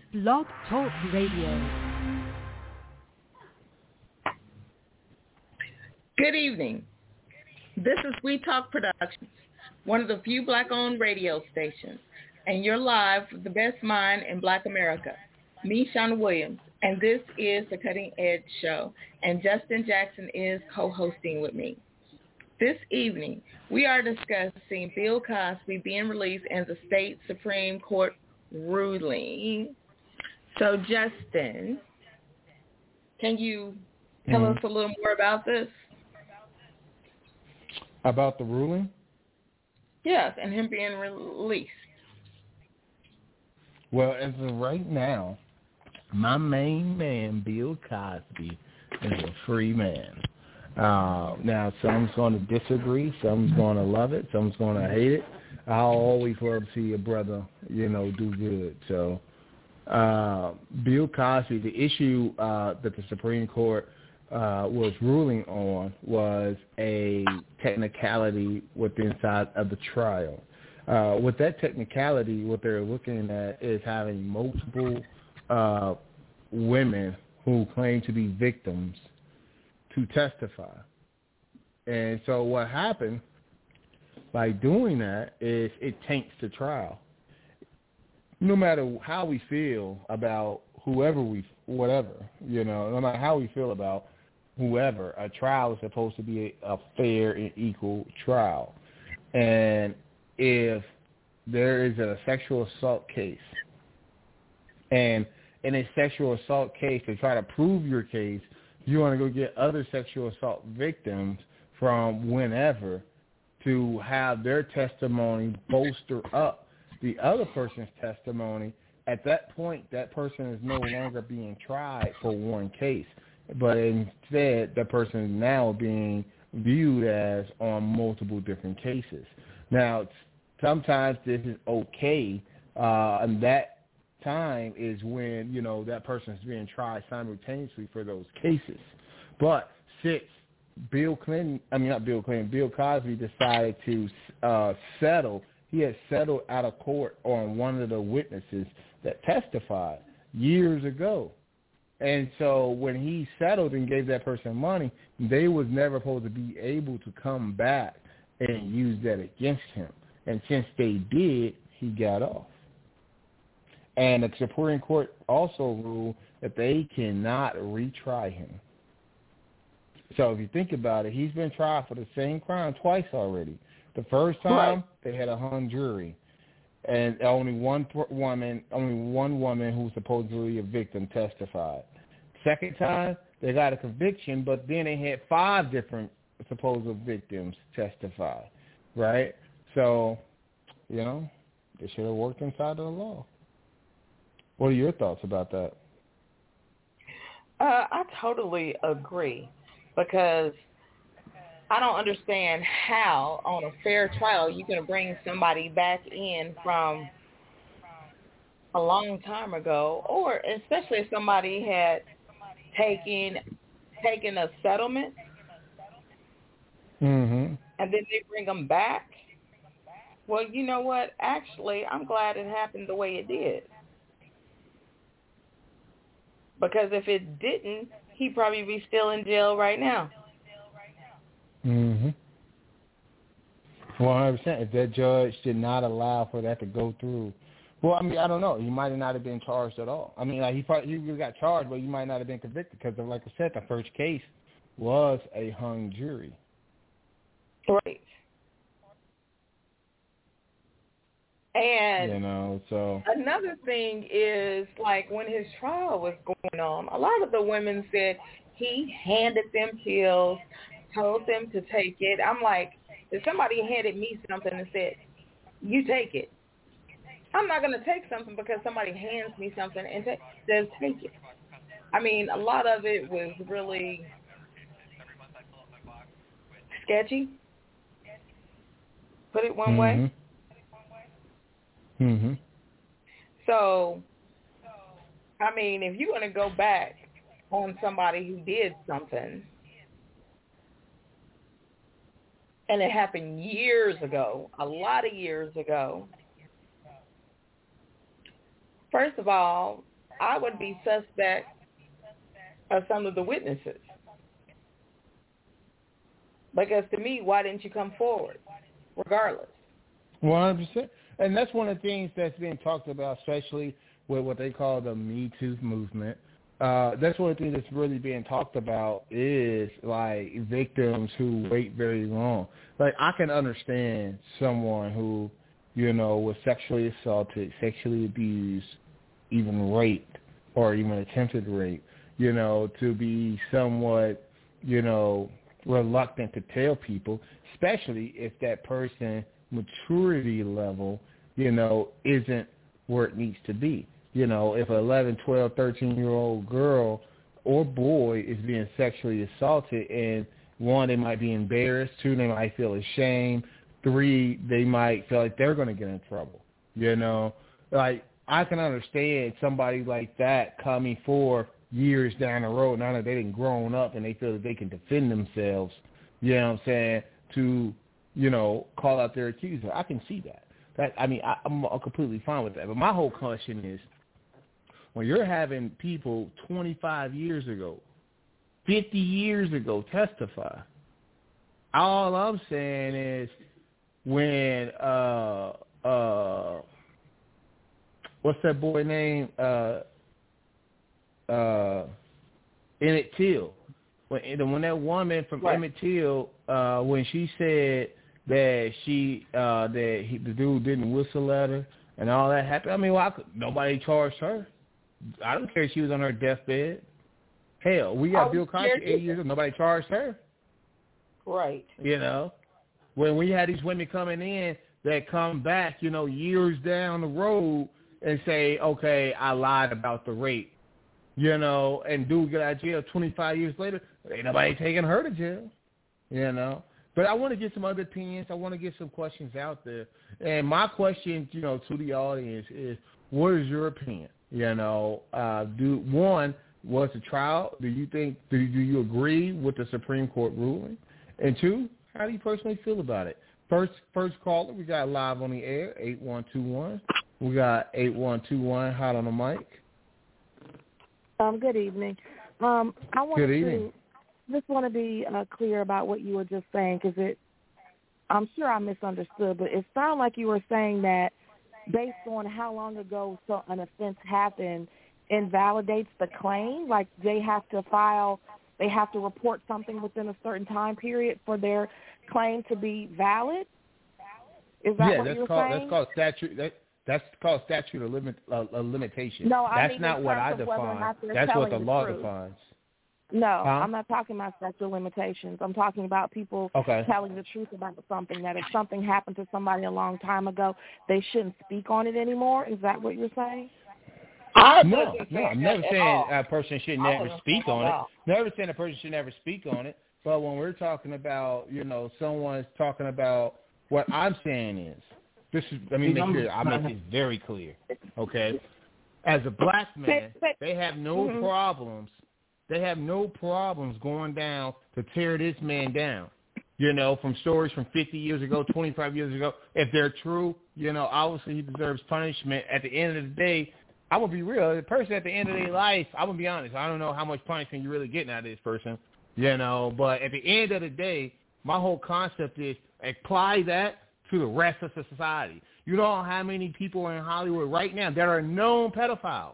Blog Talk Radio. Good evening. This is We Talk Productions, one of the few Black-owned radio stations, and you're live with the best mind in Black America. Me, Shauna Williams, and this is the Cutting Edge Show, and Justin Jackson is co-hosting with me. This evening, we are discussing Bill Cosby being released and the state Supreme Court ruling. So, Justin, can you tell us a little more about this? About the ruling? Yes, and him being released. Well, as of right now, my main man, Bill Cosby, is a free man. Now, some's going to disagree, some's going to love it, some's going to hate it. I'll always love to see a brother, do good. So, Bill Cosby, the issue that the Supreme Court was ruling on was a technicality within inside of the trial. With that technicality, what they're looking at is having multiple women who claim to be victims to testify. And so what happened by doing that is it taints the trial. No matter how we feel about whatever, no matter how we feel about whoever, a trial is supposed to be a fair and equal trial. And if there is a sexual assault case, and in a sexual assault case, to try to prove your case, you want to go get other sexual assault victims from whenever to have their testimony bolster up the other person's testimony. At that point, that person is no longer being tried for one case, but instead that person is now being viewed as on multiple different cases. Now, sometimes this is okay, and that time is when, that person is being tried simultaneously for those cases. But since Bill Cosby decided to settle, he had settled out of court on one of the witnesses that testified years ago. And so when he settled and gave that person money, they was never supposed to be able to come back and use that against him. And since they did, he got off. And the Supreme Court also ruled that they cannot retry him. So if you think about it, he's been tried for the same crime twice already. The first time, They had a hung jury, and only one woman who was supposedly a victim testified. Second time, they got a conviction, but then they had 5 different supposed victims testify, right? So, they should have worked inside of the law. What are your thoughts about that? I totally agree, because I don't understand how on a fair trial you can bring somebody back in from a long time ago, or especially if somebody had taken a settlement, and then they bring them back. Well, you know what? Actually, I'm glad it happened the way it did. Because if it didn't, he'd probably be still in jail right now. 100%. If that judge did not allow for that to go through, well, I don't know. He might not have been charged at all. He really got charged, but he might not have been convicted because, like I said, the first case was a hung jury. Right. And another thing is, like, when his trial was going on, a lot of the women said he handed them pills, told them to take it. I'm like, if somebody handed me something and said, you take it, I'm not going to take something because somebody hands me something and says take it. A lot of it was really sketchy, put it one way. So, if you're going to go back on somebody who did something, and it happened years ago, a lot of years ago, first of all, I would be suspect of some of the witnesses. Because to me, why didn't you come forward, regardless? 100%. And that's one of the things that's being talked about, especially with what they call the Me Too movement. That's one of the things that's really being talked about is, like, victims who wait very long. Like, I can understand someone who, you know, was sexually assaulted, sexually abused, even raped, or even attempted rape, you know, to be somewhat, you know, reluctant to tell people, especially if that person maturity level, you know, isn't where it needs to be. You know, if an 11, 12, 13-year-old girl or boy is being sexually assaulted, and one, they might be embarrassed, two, they might feel ashamed, three, they might feel like they're going to get in trouble. You know, like, I can understand somebody like that coming forward years down the road, now that they done grown up and they feel that they can defend themselves, you know what I'm saying, to, you know, call out their accuser. I can see that. I'm completely fine with that. But my whole question is, when you're having people 25 years ago, 50 years ago testify, all I'm saying is when, what's that boy name? Emmett Till. When that woman from Emmett Till, when she said that the dude didn't whistle at her and all that happened, I mean, nobody charged her. I don't care if she was on her deathbed. Hell, we got Bill Cosby 8 years old. Nobody charged her. Right. You know, when we had these women coming in that come back, you know, years down the road and say, okay, I lied about the rape. You know, and dude get out of jail 25 years later, ain't nobody taking her to jail, you know. But I want to get some other opinions. I want to get some questions out there. And my question, you know, to the audience is, what is your opinion? You know, was the trial, do you agree with the Supreme Court ruling? And two, how do you personally feel about it? First caller, we got live on the air, 8121. We got 8121 hot on the mic. Good evening. I just want to be clear about what you were just saying, because I'm sure I misunderstood, but it sounded like you were saying that based on how long ago an offense happened invalidates the claim, like they have to report something within a certain time period for their claim to be valid? Is that what you're saying? That's called statute. That's called statute of limitation. No, that's not what I define. That's what the law defines. No, I'm not talking about statute of limitations. I'm talking about people telling the truth about something, that if something happened to somebody a long time ago, they shouldn't speak on it anymore. Is that what you're saying? No, I'm never saying a person should never speak on it. Never saying a person should never speak on it. But when we're talking about, you know, someone's talking about, what I'm saying is, let me make sure I make this very clear, okay? As a black man, they have no problems. They have no problems going down to tear this man down, you know, from stories from 50 years ago, 25 years ago. If they're true, you know, obviously he deserves punishment. At the end of the day, I'm going to be real. The person at the end of their life, I'm going to be honest, I don't know how much punishment you're really getting out of this person, you know, but at the end of the day, my whole concept is apply that to the rest of society. You know how many people are in Hollywood right now that are known pedophiles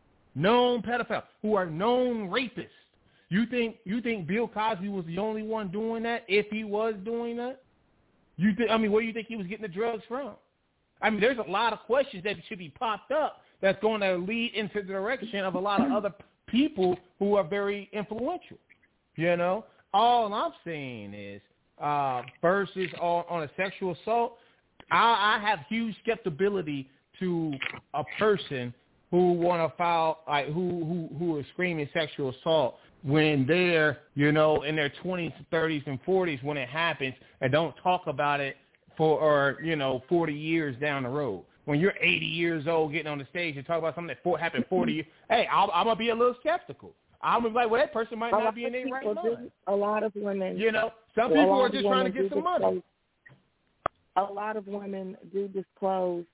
who are known rapists. You think Bill Cosby was the only one doing that? If he was doing that, where do you think he was getting the drugs from? I mean, there's a lot of questions that should be popped up that's going to lead into the direction of a lot of other people who are very influential. You know, all I'm saying is, versus on a sexual assault, I have huge skepticism to a person who want to file, like, who is screaming sexual assault when they're, you know, in their 20s, 30s, and 40s when it happens, and don't talk about it for 40 years down the road. When you're 80 years old getting on the stage and talk about something that happened 40 years, hey, I'm going to be a little skeptical. I'm going to be like, well, that person might not be in their right mind. A lot of women. You know, some people are just trying to get some money. A lot of women do disclose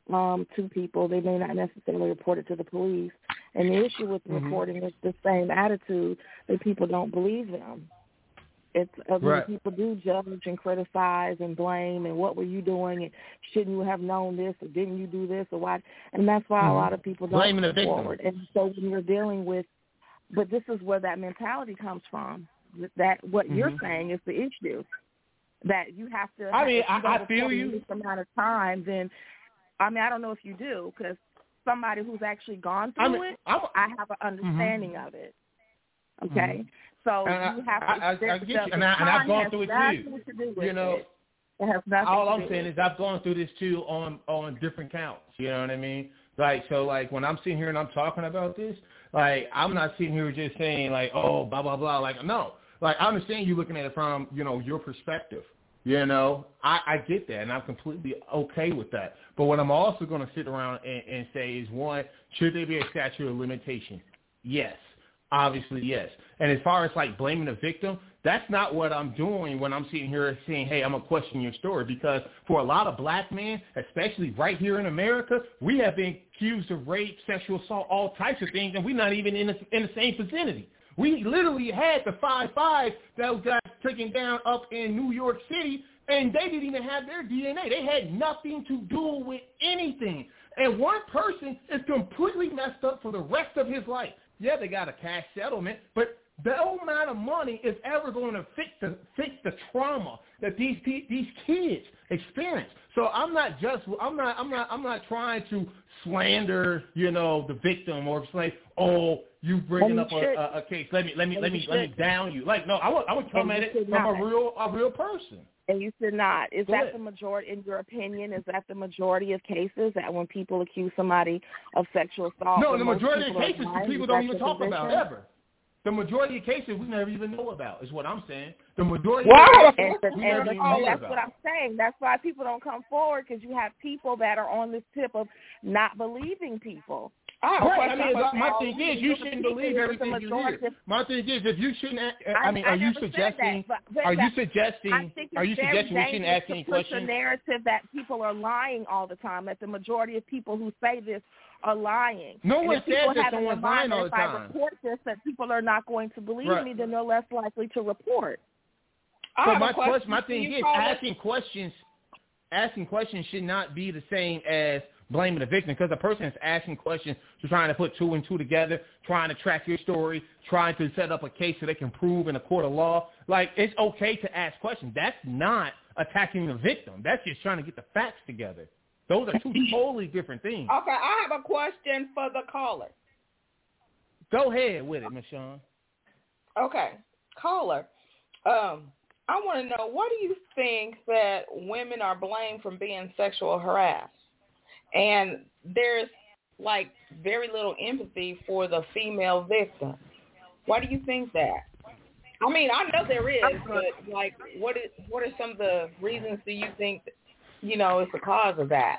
to people. They may not necessarily report it to the police. And the issue with reporting is the same attitude that people don't believe them. It's right. People do judge and criticize and blame and what were you doing and shouldn't you have known this or didn't you do this or why? And that's why a lot of people don't come forward. And so when you're dealing with, but this is where that mentality comes from. That what you're saying is the issue. That you have to. I mean, I feel you. This amount of time, then I don't know if you do, because somebody who's actually gone through it, I have an understanding of it. Okay, so you have to. I get you, and I've gone through it too. You know, it has nothing. All I'm saying is I've gone through this too on different counts. You know what I mean? Like, so, like, when I'm sitting here and I'm talking about this, like, I'm not sitting here just saying, like, oh, blah, blah, blah. Like, no. Like, I understand you looking at it from, you know, your perspective. You know, I get that, and I'm completely okay with that. But what I'm also going to sit around and say is, one, should there be a statute of limitation? Yes. Obviously, yes. And as far as, like, blaming the victim, that's not what I'm doing when I'm sitting here saying, hey, I'm going to question your story. Because for a lot of black men, especially right here in America, we have been accused of rape, sexual assault, all types of things, and we're not even in the same vicinity. We literally had the 5-5 that got taken down up in New York City, and they didn't even have their DNA. They had nothing to do with anything. And one person is completely messed up for the rest of his life. Yeah, they got a cash settlement, but no amount of money is ever going to fix the trauma that these kids experience. So I'm not trying to slander, you know, the victim or say, oh, you bringing up a case. Let me down you. Like, no, I would come at it from a real person. And you should not. Is that the majority, in your opinion, is that the majority of cases that when people accuse somebody of sexual assault? No, the majority of cases people don't even talk about ever. The majority of cases we never even know about is what I'm saying. The majority of cases we never even know about. That's what I'm saying. That's why people don't come forward, because you have people that are on this tip of not believing people. Right. I mean, my thing is you shouldn't believe everything you hear. My thing is if you shouldn't. Are you suggesting we shouldn't ask any questions? The narrative that people are lying all the time. That the majority of people who say this are lying. No one says that someone's lying all the time. If I report this, that people are not going to believe me, then they're less likely to report. So my thing is asking questions should not be the same as blaming the victim, because the person is asking questions, trying to put two and two together, trying to track your story, trying to set up a case so they can prove in a court of law. Like, it's okay to ask questions. That's not attacking the victim. That's just trying to get the facts together. Those are two totally different things. Okay, I have a question for the caller. Go ahead with it, Ms. Shawn. Okay, caller. I want to know, what do you think that women are blamed for being sexual harassed? And there's, like, very little empathy for the female victim. Why do you think that? I mean, I know there is, but, like, what are some of the reasons do you think, you know, is the cause of that?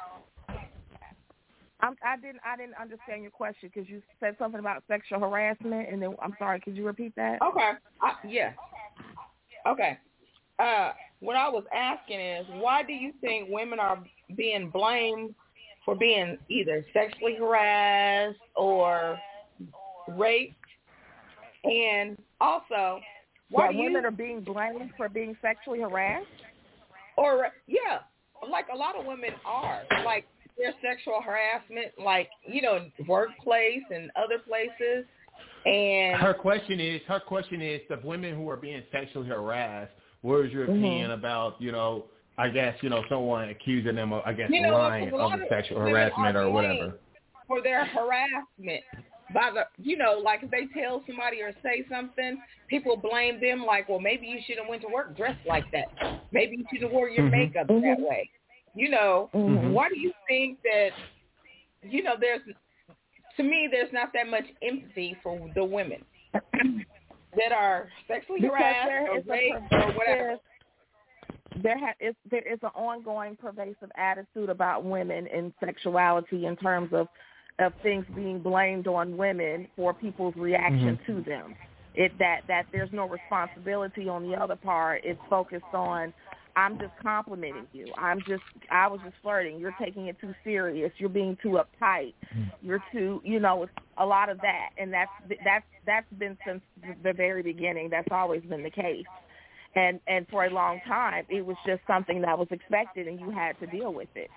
I didn't understand your question, because you said something about sexual harassment, and then, I'm sorry, could you repeat that? Okay. Yeah. Okay. What I was asking is, why do you think women are being blamed for being either sexually harassed or raped? And also, why women are being blamed for being sexually harassed? Or, yeah, like a lot of women are. Like, there's sexual harassment, like, you know, workplace and other places. And her question is the women who are being sexually harassed, what is your opinion about, you know, I guess, you know, someone accusing them of, I guess, lying of sexual harassment or whatever. For their harassment by the, you know, like if they tell somebody or say something, people blame them like, well, maybe you shouldn't went to work dressed like that. Maybe you should have wore your makeup that way. You know, why do you think that, you know, to me, there's not that much empathy for the women that are sexually harassed or raped or whatever? There is an ongoing pervasive attitude about women and sexuality in terms of things being blamed on women for people's reaction to them. That there's no responsibility on the other part. It's focused on I'm just complimenting you. I was just flirting. You're taking it too serious. You're being too uptight. You're too, it's a lot of that. And that's been since the very beginning. That's always been the case. And for a long time, it was just something that was expected, and you had to deal with it.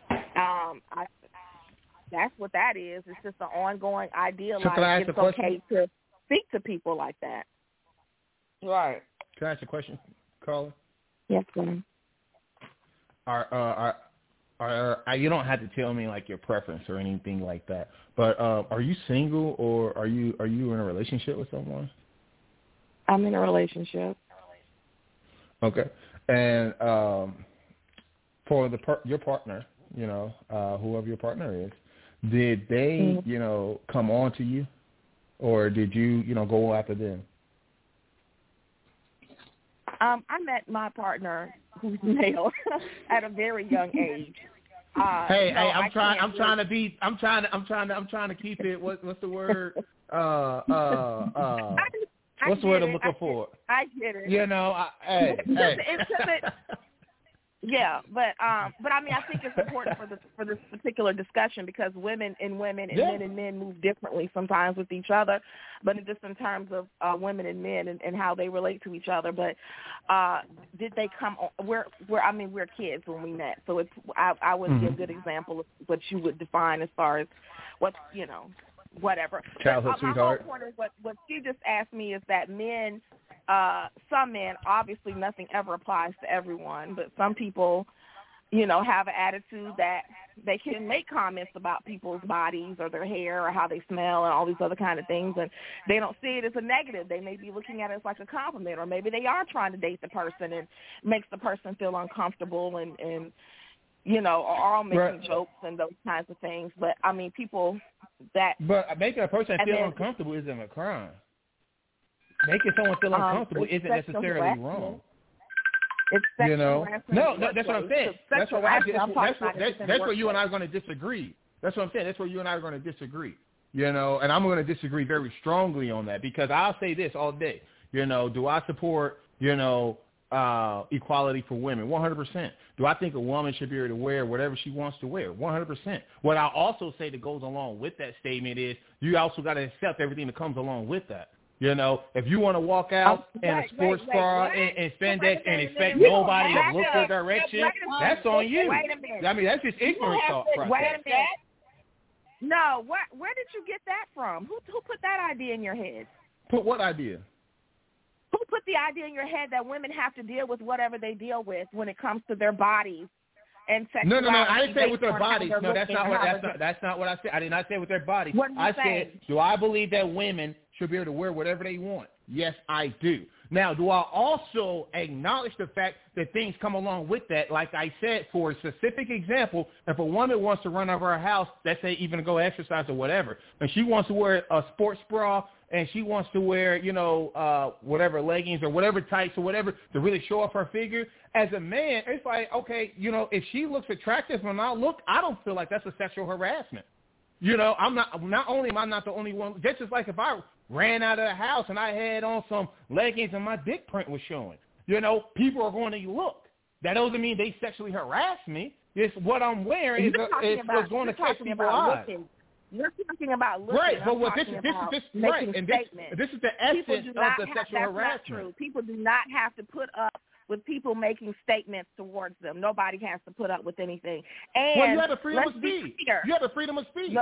That's what that is. It's just an ongoing idea. So like it's okay to speak to people like that. Right. Can I ask a question, Carla? Yes, ma'am. You don't have to tell me like your preference or anything like that. But are you single or are you in a relationship with someone? I'm in a relationship. Okay. And for your partner, whoever your partner is, did they, come on to you, or did you, go after them? I met my partner, who's male, at a very young age. I'm trying to keep it. What's the word? What's the word I'm looking for? I get it. Yeah, but I mean, I think it's important for this particular discussion because women and men and men move differently sometimes with each other, but just in terms of women and men and how they relate to each other. But did they come? We're kids when we met, so I wouldn't give a good example of what you would define as far as what whatever. Childhood sweetheart. My whole point is what she just asked me is that men. Some men, obviously nothing ever applies to everyone, but some people, have an attitude that they can make comments about people's bodies or their hair or how they smell and all these other kind of things, and they don't see it as a negative. They may be looking at it as like a compliment, or maybe they are trying to date the person and makes the person feel uncomfortable and or all making jokes and those kinds of things. But, I mean, people that... But making a person feel uncomfortable isn't a crime. Making someone feel uncomfortable isn't necessarily wrong. It's sexual harassment. No, that's what I'm saying. That's where you and I are going to disagree. That's what I'm saying. That's where you and I are going to disagree. And I'm going to disagree very strongly on that because I'll say this all day. Do I support, equality for women? 100%. Do I think a woman should be able to wear whatever she wants to wear? 100%. What I also say that goes along with that statement is you also got to accept everything that comes along with that. If you want to walk out in a sports bra and spandex and expect nobody to look your direction, that's on you. I mean, that's just ignorant thought process. Wait a minute. No, where did you get that from? Who put that idea in your head? Put what idea? Who put the idea in your head that women have to deal with whatever they deal with when it comes to their bodies? And no, I didn't say with their bodies. No, that's not what I said. I did not say with their bodies. I said, do I believe that women should be able to wear whatever they want? Yes, I do. Now, do I also acknowledge the fact that things come along with that? Like I said, for a specific example, if a woman wants to run over her house, let's say even to go exercise or whatever, and she wants to wear a sports bra and she wants to wear, whatever leggings or whatever tights or whatever to really show off her figure, as a man, it's like, okay, if she looks attractive when I look, I don't feel like that's a sexual harassment. Not only am I not the only one, just as like if I ran out of the house and I had on some leggings and my dick print was showing, people are going to look. That doesn't mean they sexually harass me. It's what I'm wearing is what's going to catch people's eyes. You're talking about looking. Right, but this is right, and this is the essence of the sexual harassment. Not true. People do not have to put up with people making statements towards them. Nobody has to put up with anything. And you have the freedom of speech. You have the freedom of speech.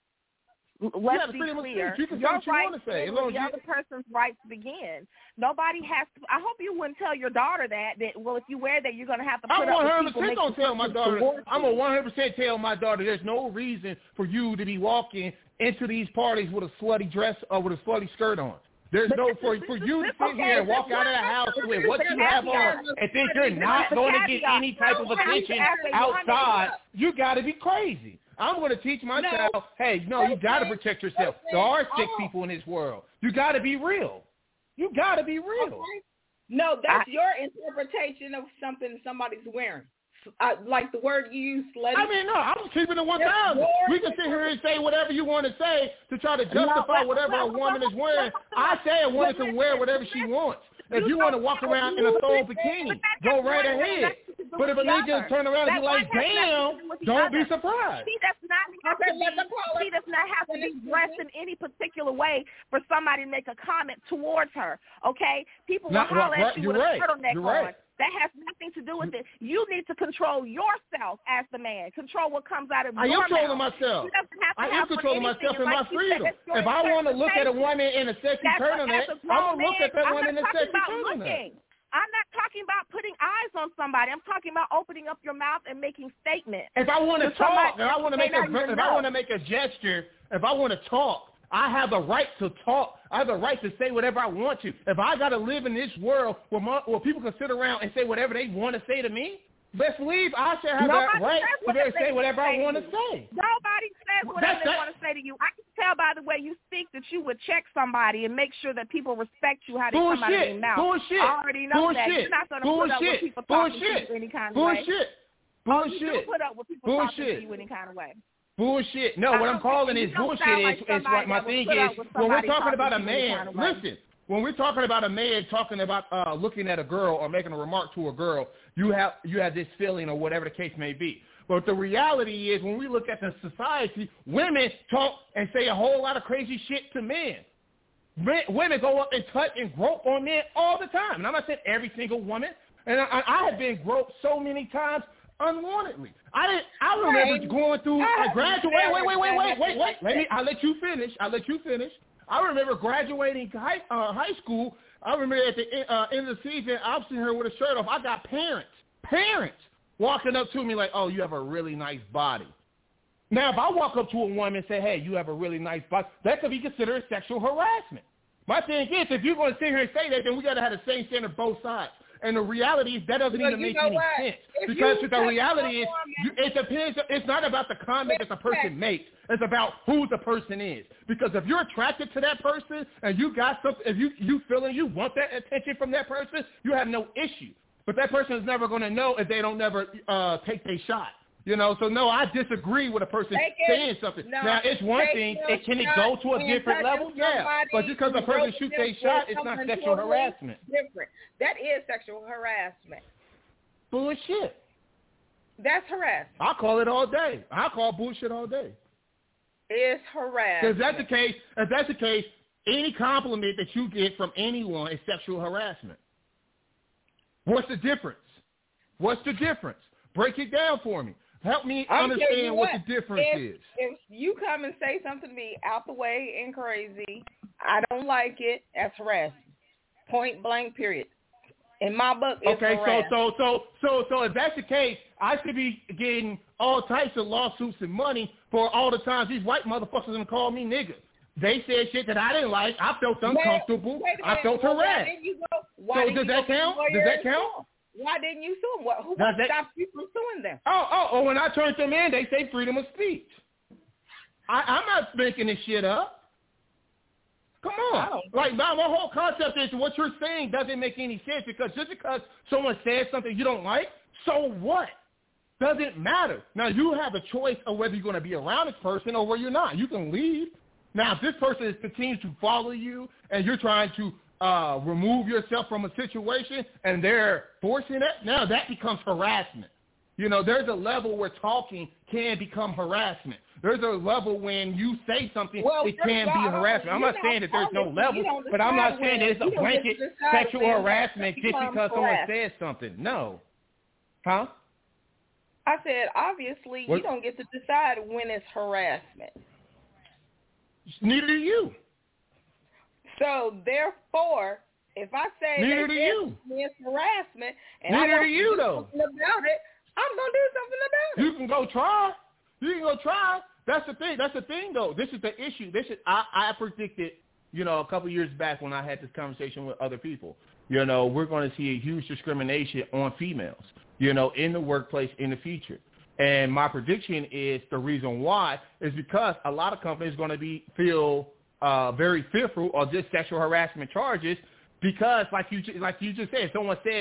Let's be clear. You can say what you want to say. The other person's rights begin. Nobody has to. I hope you wouldn't tell your daughter that if you wear that, you're going to have to put up with people. I'm 100% going to tell my daughter. I'm going to 100% tell my daughter there's no reason for you to be walking into these parties with a slutty dress or with a slutty skirt on. There's no for you to sit here and walk out of the house with what you have on and think you're not going to get any type of attention outside. You got to be crazy. I'm going to teach my child, hey, you got to protect yourself. There are sick people in this world. You got to be real. You got to be real. Okay. No, that's your interpretation of something somebody's wearing. Like the word you use, slutty. I mean, no, I'm just keeping it 1,000. We can sit here and say whatever you want to say to try to justify whatever a woman is wearing. I say a woman can wear whatever she wants. If you want to walk around in a thong bikini, go right ahead. But if a nigga turn around and be like, damn, don't be surprised. He does not have to be dressed in any particular way for somebody to make a comment towards her, okay? People will holler at you with a turtleneck on. That has nothing to do with it. You need to control yourself as the man. Control what comes out of your mouth. I am controlling myself. I am controlling myself in my freedom. If I want to look at a woman in a sexy turtleneck, I'm going to look at that woman in a sexy turtleneck. I'm not talking about putting eyes on somebody. I'm talking about opening up your mouth and making statements. If I want to talk, if I want to make a gesture, if I want to talk, I have the right to talk. I have the right to say whatever I want to. If I got to live in this world where people can sit around and say whatever they want to say to me, best believe I should have that right to say whatever I want to say. Nobody says whatever they want to say to you. I can tell by the way you speak that you would check somebody and make sure that people respect you how they come out of their mouth. Bullshit. I already know that. You're not going to put up with people talking to you any kind of way. Bullshit. You do put up with people talking to you any kind of way. Bullshit. No, what I'm calling is bullshit is what my thing is. When we're talking about a man, listen, when we're talking about a man talking about looking at a girl or making a remark to a girl, you have this feeling or whatever the case may be. But the reality is when we look at the society, women talk and say a whole lot of crazy shit to men. Women go up and touch and grope on men all the time. And I'm not saying every single woman. And I have been groped so many times unwantedly. I remember going through graduate. Wait. I'll let you finish. I remember graduating high school. I remember at the end of the season, I'm sitting here with a shirt off. I got parents walking up to me like, "Oh, you have a really nice body." Now, if I walk up to a woman and say, "Hey, you have a really nice body," that could be considered sexual harassment. My thing is, if you're going to sit here and say that, then we got to have the same standard both sides. And the reality is that doesn't even make any sense. Because the reality is it depends. It's not about the comment that the person makes. It's about who the person is. Because if you're attracted to that person and you got something, if you feeling you want that attention from that person, you have no issue. But that person is never going to know if they don't never take their shot. You know, so no, I disagree with a person saying something. No, now, it's one thing. Can it go to a different level? Yeah. But just because a person shoots their shot, it's not sexual harassment. Different. That is sexual harassment. Bullshit. That's harassment. I call it all day. I call bullshit all day. It's harassment. If that's the case, any compliment that you get from anyone is sexual harassment. What's the difference? Break it down for me. Help me understand what the difference is. If you come and say something to me out the way and crazy, I don't like it, that's harassment. Point blank, period. In my book, it's harassment. So if that's the case, I should be getting all types of lawsuits and money for all the times these white motherfuckers gonna call me nigga. They said shit that I didn't like. I felt uncomfortable. I felt harassed. So does that count? Why didn't you sue them? Who stopped you from suing them? Oh, when I turned them in, they say freedom of speech. I'm not making this shit up. Come on. Like, my whole concept is what you're saying doesn't make any sense because just because someone says something you don't like, so what? Doesn't matter. Now, you have a choice of whether you're going to be around this person or whether you're not. You can leave. Now, if this person continues to follow you and you're trying to remove yourself from a situation and they're forcing it, now that becomes harassment. You know, there's a level where talking can become harassment. There's a level when you say something, it can be harassment. I'm not saying that there's no level, but I'm not saying that it's a blanket sexual harassment just because someone says something. No. Huh? I said, obviously, you don't get to decide when it's harassment. Neither do you. So, therefore, if I say it's harassment and I don't do something about it, I'm going to do something about it. You can go try. That's the thing, though. This is the issue. I predicted, a couple years back when I had this conversation with other people, we're going to see a huge discrimination on females, in the workplace in the future. And my prediction is the reason why is because a lot of companies are going to feel very fearful of this sexual harassment charges because, like you just said, if someone says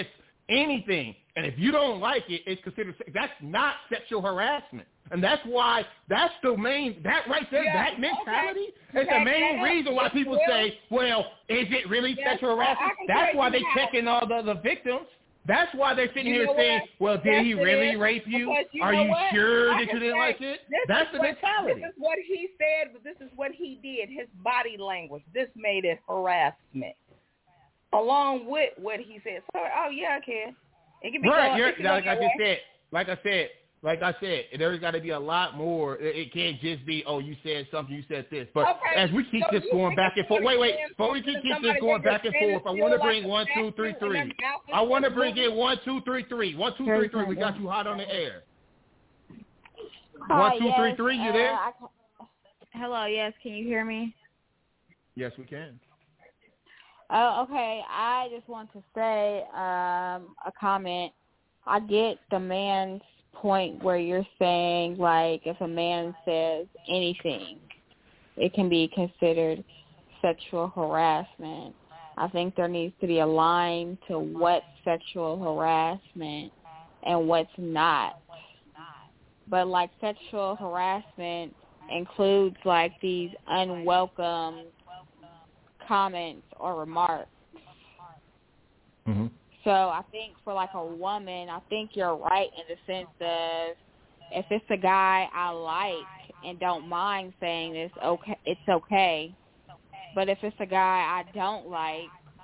anything. And if you don't like it, it's considered, that's not sexual harassment. And that's why, that's the main, that right there, that mentality is the main reason why people say, well, is it really sexual harassment? That's why they checking all the victims. That's why they're sitting here saying, well, did he really rape you? Are you sure that you didn't like it? That's the mentality. This is what he said, but this is what he did. His body language. This made it harassment. Along with what he said. So, oh, yeah, I can. It can be like I said, there's got to be a lot more. It can't just be, oh, you said something, you said this. But as we keep this going back and forth, before we keep this going back and forth, I want to bring 1, 2, 3, 3. I want to bring in 1, 2, 3, 3. 1, 2, 3, 3. We got you hot on the air. 1, 2, 3, 3. You there? Hello. Yes. Can you hear me? Yes, we can. Oh, okay. I just want to say a comment. I get the man's point where you're saying, like, if a man says anything, it can be considered sexual harassment. I think there needs to be a line to what's sexual harassment and what's not. But, like, sexual harassment includes, like, these unwelcome comments or remarks. Mm-hmm. So I think for like a woman, I think you're right in the sense of if it's a guy I like and don't mind saying this, okay, it's okay. But if it's a guy I don't like,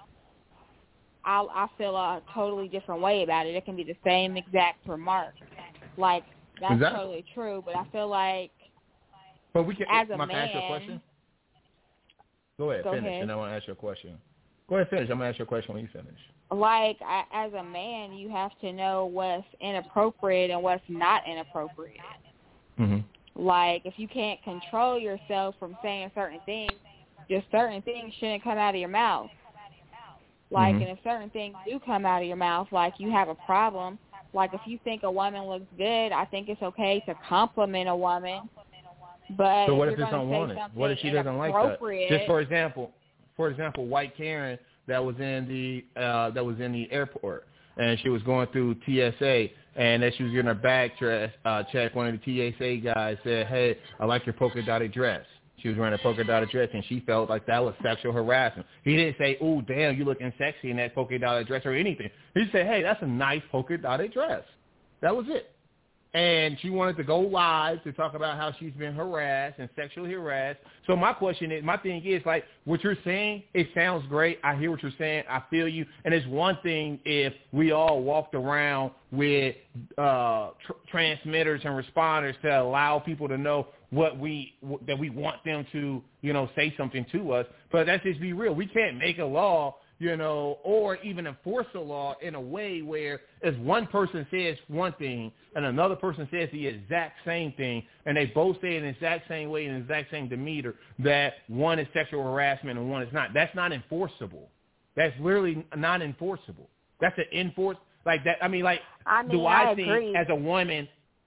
I feel a totally different way about it. It can be the same exact remark. Like, that's totally true, but I feel like but we can, as a man, man... ask you a question? Go ahead, finish, and I want to ask you a question. Go ahead, finish. I'm going to ask you a question when you finish. Like, as a man, you have to know what's inappropriate and what's not inappropriate. Mm-hmm. Like, if you can't control yourself from saying certain things, just certain things shouldn't come out of your mouth. Like, and if certain things do come out of your mouth, like, you have a problem. Like, if you think a woman looks good, I think it's okay to compliment a woman. But so what if it's unwanted? What if she doesn't like that? Just for example, White Karen that was in the airport, and she was going through TSA, and as she was getting her bag checked, one of the TSA guys said, "Hey, I like your polka dotted dress." She was wearing a polka dotted dress, and she felt like that was sexual harassment. He didn't say, "Ooh, damn, you looking sexy in that polka dotted dress" or anything. He said, "Hey, that's a nice polka dotted dress." That was it. And she wanted to go live to talk about how she's been harassed and sexually harassed. So my thing is, like, what you're saying, it sounds great. I hear what you're saying. I feel you. And it's one thing if we all walked around with transmitters and responders to allow people to know that we want them to, say something to us. But let's just be real. We can't make a law, or even enforce a law in a way where if one person says one thing and another person says the exact same thing, and they both say it in the exact same way, in the exact same demeanor, that one is sexual harassment and one is not. That's not enforceable. That's literally not enforceable. That's an enforce like that. I mean, I think as a woman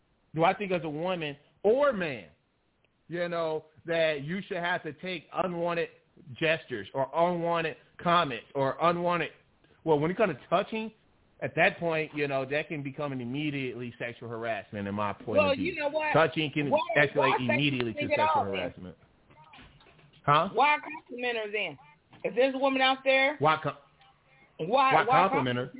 or man, that you should have to take unwanted gestures or unwanted comments or unwanted, when it comes to touching, at that point, that can become an immediately sexual harassment in my point of view. You know what? Touching can escalate immediately to sexual harassment. Huh? Why compliment her then? If there's a woman out there, why compliment her?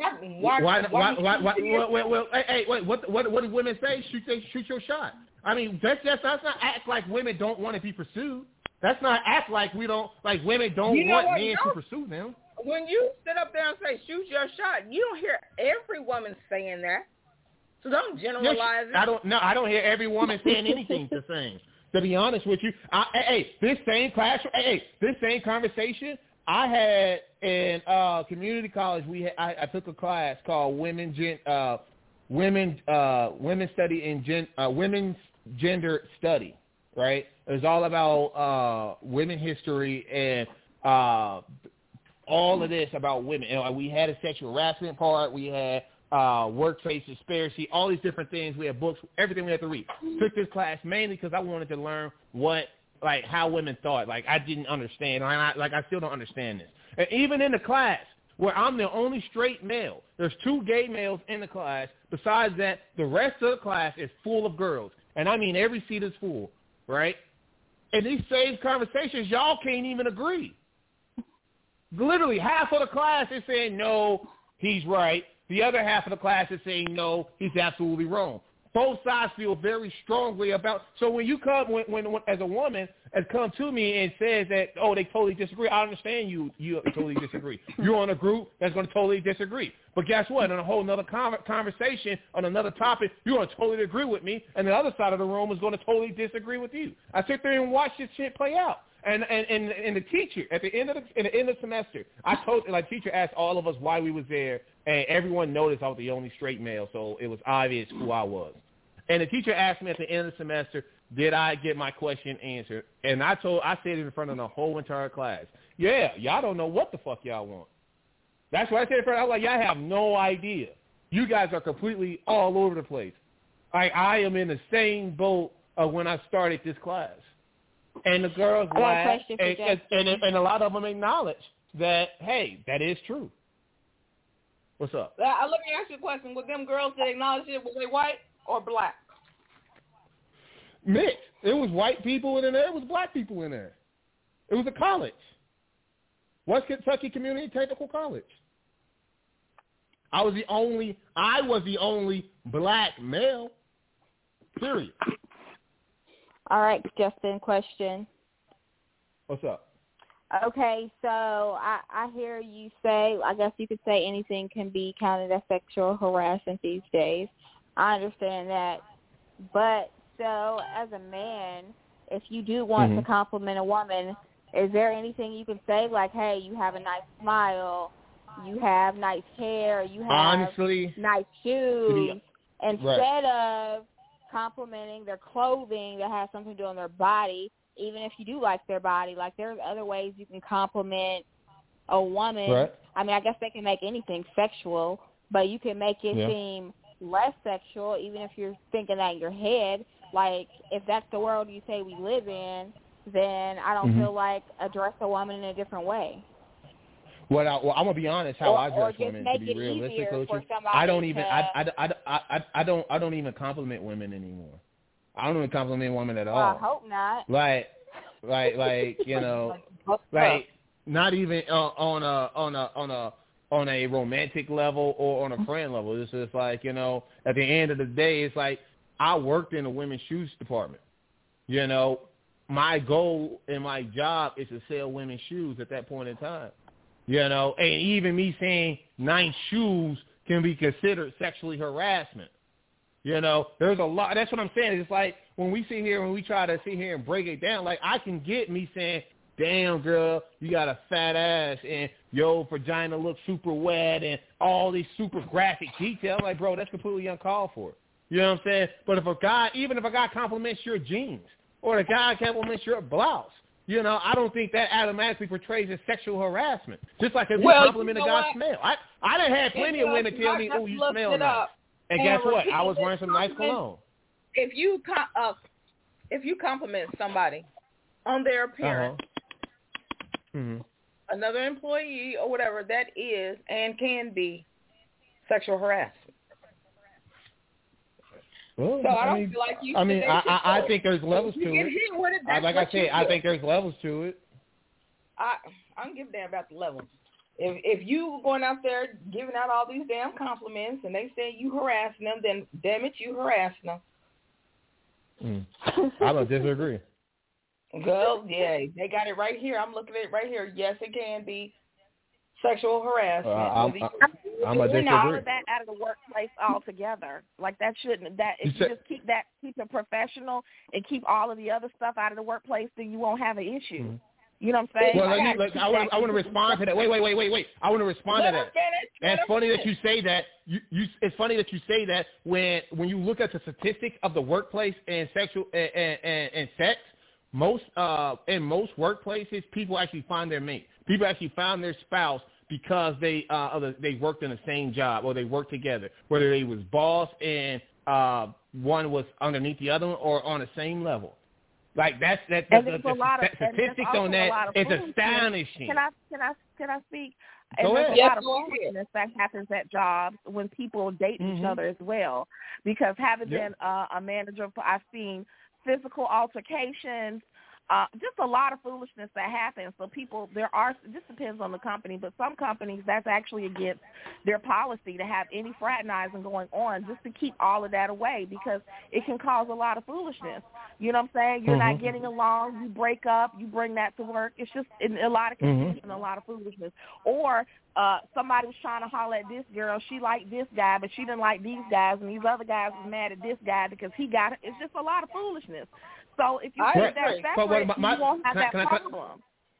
What do women say? Shoot your shot. I mean, that's not act like women don't want to be pursued. That's not act like women don't want men to pursue them. When you sit up there and say, shoot your shot, you don't hear every woman saying that. So don't generalize it. I don't hear every woman saying anything the same. To be honest with you, this same conversation I had in community college. I took a class called Women's Gender Study. Right? It was all about women history and all of this about women. We had a sexual harassment part. We had workplace disparity, all these different things. We had books, everything we had to read. Took this class mainly because I wanted to learn how women thought. Like, I didn't understand. I still don't understand this. And even in the class, where I'm the only straight male. There's 2 gay males in the class. Besides that, the rest of the class is full of girls. And I mean every seat is full, right? And these same conversations, y'all can't even agree. Literally, half of the class is saying, no, he's right. The other half of the class is saying, no, he's absolutely wrong. Both sides feel very strongly about. So when you come, when as a woman, has come to me and says that, oh, they totally disagree, I understand you totally disagree. You're on a group that's going to totally disagree. But guess what? On a whole other conversation, on another topic, you're going to totally agree with me, and the other side of the room is going to totally disagree with you. I sit there and watch this shit play out. And the teacher, at the end of the semester, teacher asked all of us why we was there, and everyone noticed I was the only straight male, so it was obvious who I was. And the teacher asked me at the end of the semester, did I get my question answered? And I said it in front of the whole entire class. Yeah, y'all don't know what the fuck y'all want. That's what I said in front of, I was like, y'all have no idea. You guys are completely all over the place. I am in the same boat of when I started this class. And the girls laughed, and a lot of them acknowledge that, hey, that is true. What's up? Let me ask you a question. With them girls that acknowledge it, were they white or black? Mixed. It was white people in there. It was black people in there. It was a college. West Kentucky Community Technical College. I was the only black male. Period. All right, Justin, question. What's up? Okay, so I hear you say, I guess you could say anything can be counted as sexual harassment these days. I understand that. But so as a man, if you do want to compliment a woman, is there anything you can say like, hey, you have a nice smile, you have nice hair, you have nice shoes, instead of complimenting their clothing that has something to do on their body, even if you do like their body, like there's other ways you can compliment a woman. Right. I mean, I guess they can make anything sexual, but you can make it seem less sexual, even if you're thinking that in your head. Like, if that's the world you say we live in, then I don't feel like address a woman in a different way. Well, I'm gonna be honest. How I dress women, to be realistic, I don't even. I don't even compliment women anymore. I don't even compliment women at all. I hope not. Like you know, like not even on a romantic level or on a friend level. It's just like, you know, at the end of the day, it's like I worked in a women's shoes department. You know, my goal in my job is to sell women's shoes at that point in time. You know, and even me saying nice shoes can be considered sexually harassment. You know, there's a lot. That's what I'm saying. It's like when we sit here and we try to sit here and break it down, like I can get me saying, damn, girl, you got a fat ass and your vagina looks super wet and all these super graphic details. Like, bro, that's completely uncalled for. You know what I'm saying? But if a guy, even if a guy compliments your jeans or a guy compliments your blouse, you know, I don't think that automatically portrays as sexual harassment. Just like if you compliment a guy's smell. I done had plenty of women tell me, oh, you smell nice. And guess what? I was wearing some nice cologne. If you compliment somebody on their appearance, another employee or whatever, that is and can be sexual harassment. Well, so I don't feel like you. I think there's levels to it. Like I said, I think there's levels to it. I don't give a damn about the levels. If you going out there giving out all these damn compliments and they say you harassing them, then damn it, you harassing them. I don't disagree. Well, yeah, they got it right here. I'm looking at it right here. Yes, it can be sexual harassment. I'm a disagree. All of that out of the workplace altogether. Like that shouldn't. That if you just keep it professional and keep all of the other stuff out of the workplace, then you won't have an issue. You know what I'm saying? Well, I want to respond to that. Wait. I want to respond to that. And it's funny that you say that. It's funny that you say that when you look at the statistics of the workplace and sexual and sex, in most workplaces, people actually find their mate. People actually found their spouse because they worked in the same job or they worked together, whether they was boss and one was underneath the other one or on the same level. Like the statistics on that is astonishing. Can I speak? Go and ahead. there's a lot of foolishness that happens at jobs when people date each other as well. Because having been a manager, I've seen physical altercations, just a lot of foolishness that happens. So people, this depends on the company, but some companies, that's actually against their policy to have any fraternizing going on, just to keep all of that away, because it can cause a lot of foolishness. You know what I'm saying? You're not getting along, you break up, you bring that to work. It's just a lot of confusion, a lot of foolishness. Or somebody was trying to holler at this girl. She liked this guy, but she didn't like these guys, and these other guys was mad at this guy because he got it. It's just a lot of foolishness. So if you keep that separate, you won't have that problem.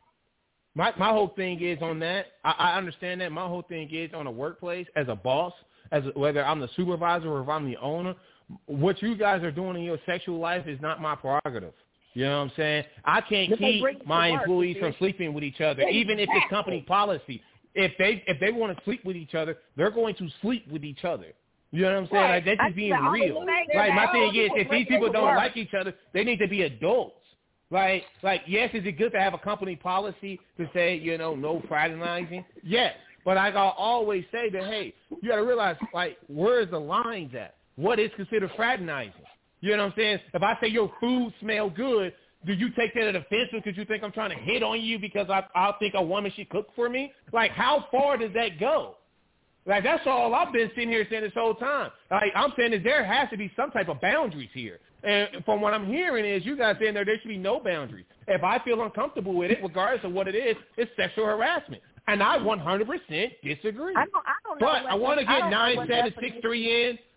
My whole thing is on that. I understand that. My whole thing is on a workplace as a boss, whether I'm the supervisor or if I'm the owner, what you guys are doing in your sexual life is not my prerogative. You know what I'm saying? I can't keep my employees from sleeping with each other, even if it's company policy. If they want to sleep with each other, they're going to sleep with each other. You know what I'm saying? Right. Like, that's just being real. Like, my thing is, if these people don't like each other, they need to be adults. Like, yes, is it good to have a company policy to say, no fraternizing? Yes. But I always say that, hey, you got to realize, like, where's the lines at? What is considered fraternizing? You know what I'm saying? If I say your food smell good, do you take that as offensive because you think I'm trying to hit on you because I think a woman should cook for me? Like, how far does that go? Like, that's all I've been sitting here saying this whole time. Like, I'm saying is there has to be some type of boundaries here. And from what I'm hearing is you guys saying there should be no boundaries. If I feel uncomfortable with it, regardless of what it is, it's sexual harassment. And I 100% disagree. I don't know. But I want to get 9763 in.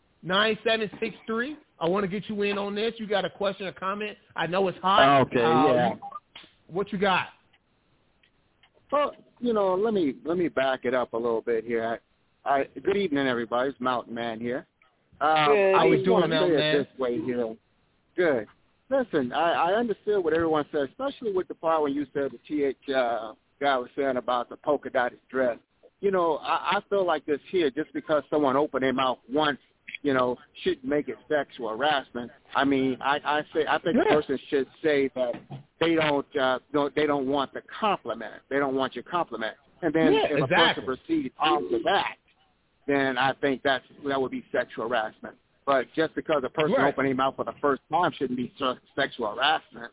9763. I want to get you in on this. You got a question or comment? I know it's hot. Okay, yeah. What you got? Well, let me back it up a little bit here. Good evening, everybody. It's Mountain Man here. How we doing, Mountain Man? This way here. Good. Listen, I understood what everyone said, especially with the part when you said the TH guy was saying about the polka dotted dress. I feel like this here, just because someone opened their mouth once, shouldn't make it sexual harassment. I mean, I think a person should say that they don't want the compliment. They don't want your compliment. And then if a person proceeds after that, then I think that would be sexual harassment. But just because a person opening their mouth for the first time shouldn't be sexual harassment.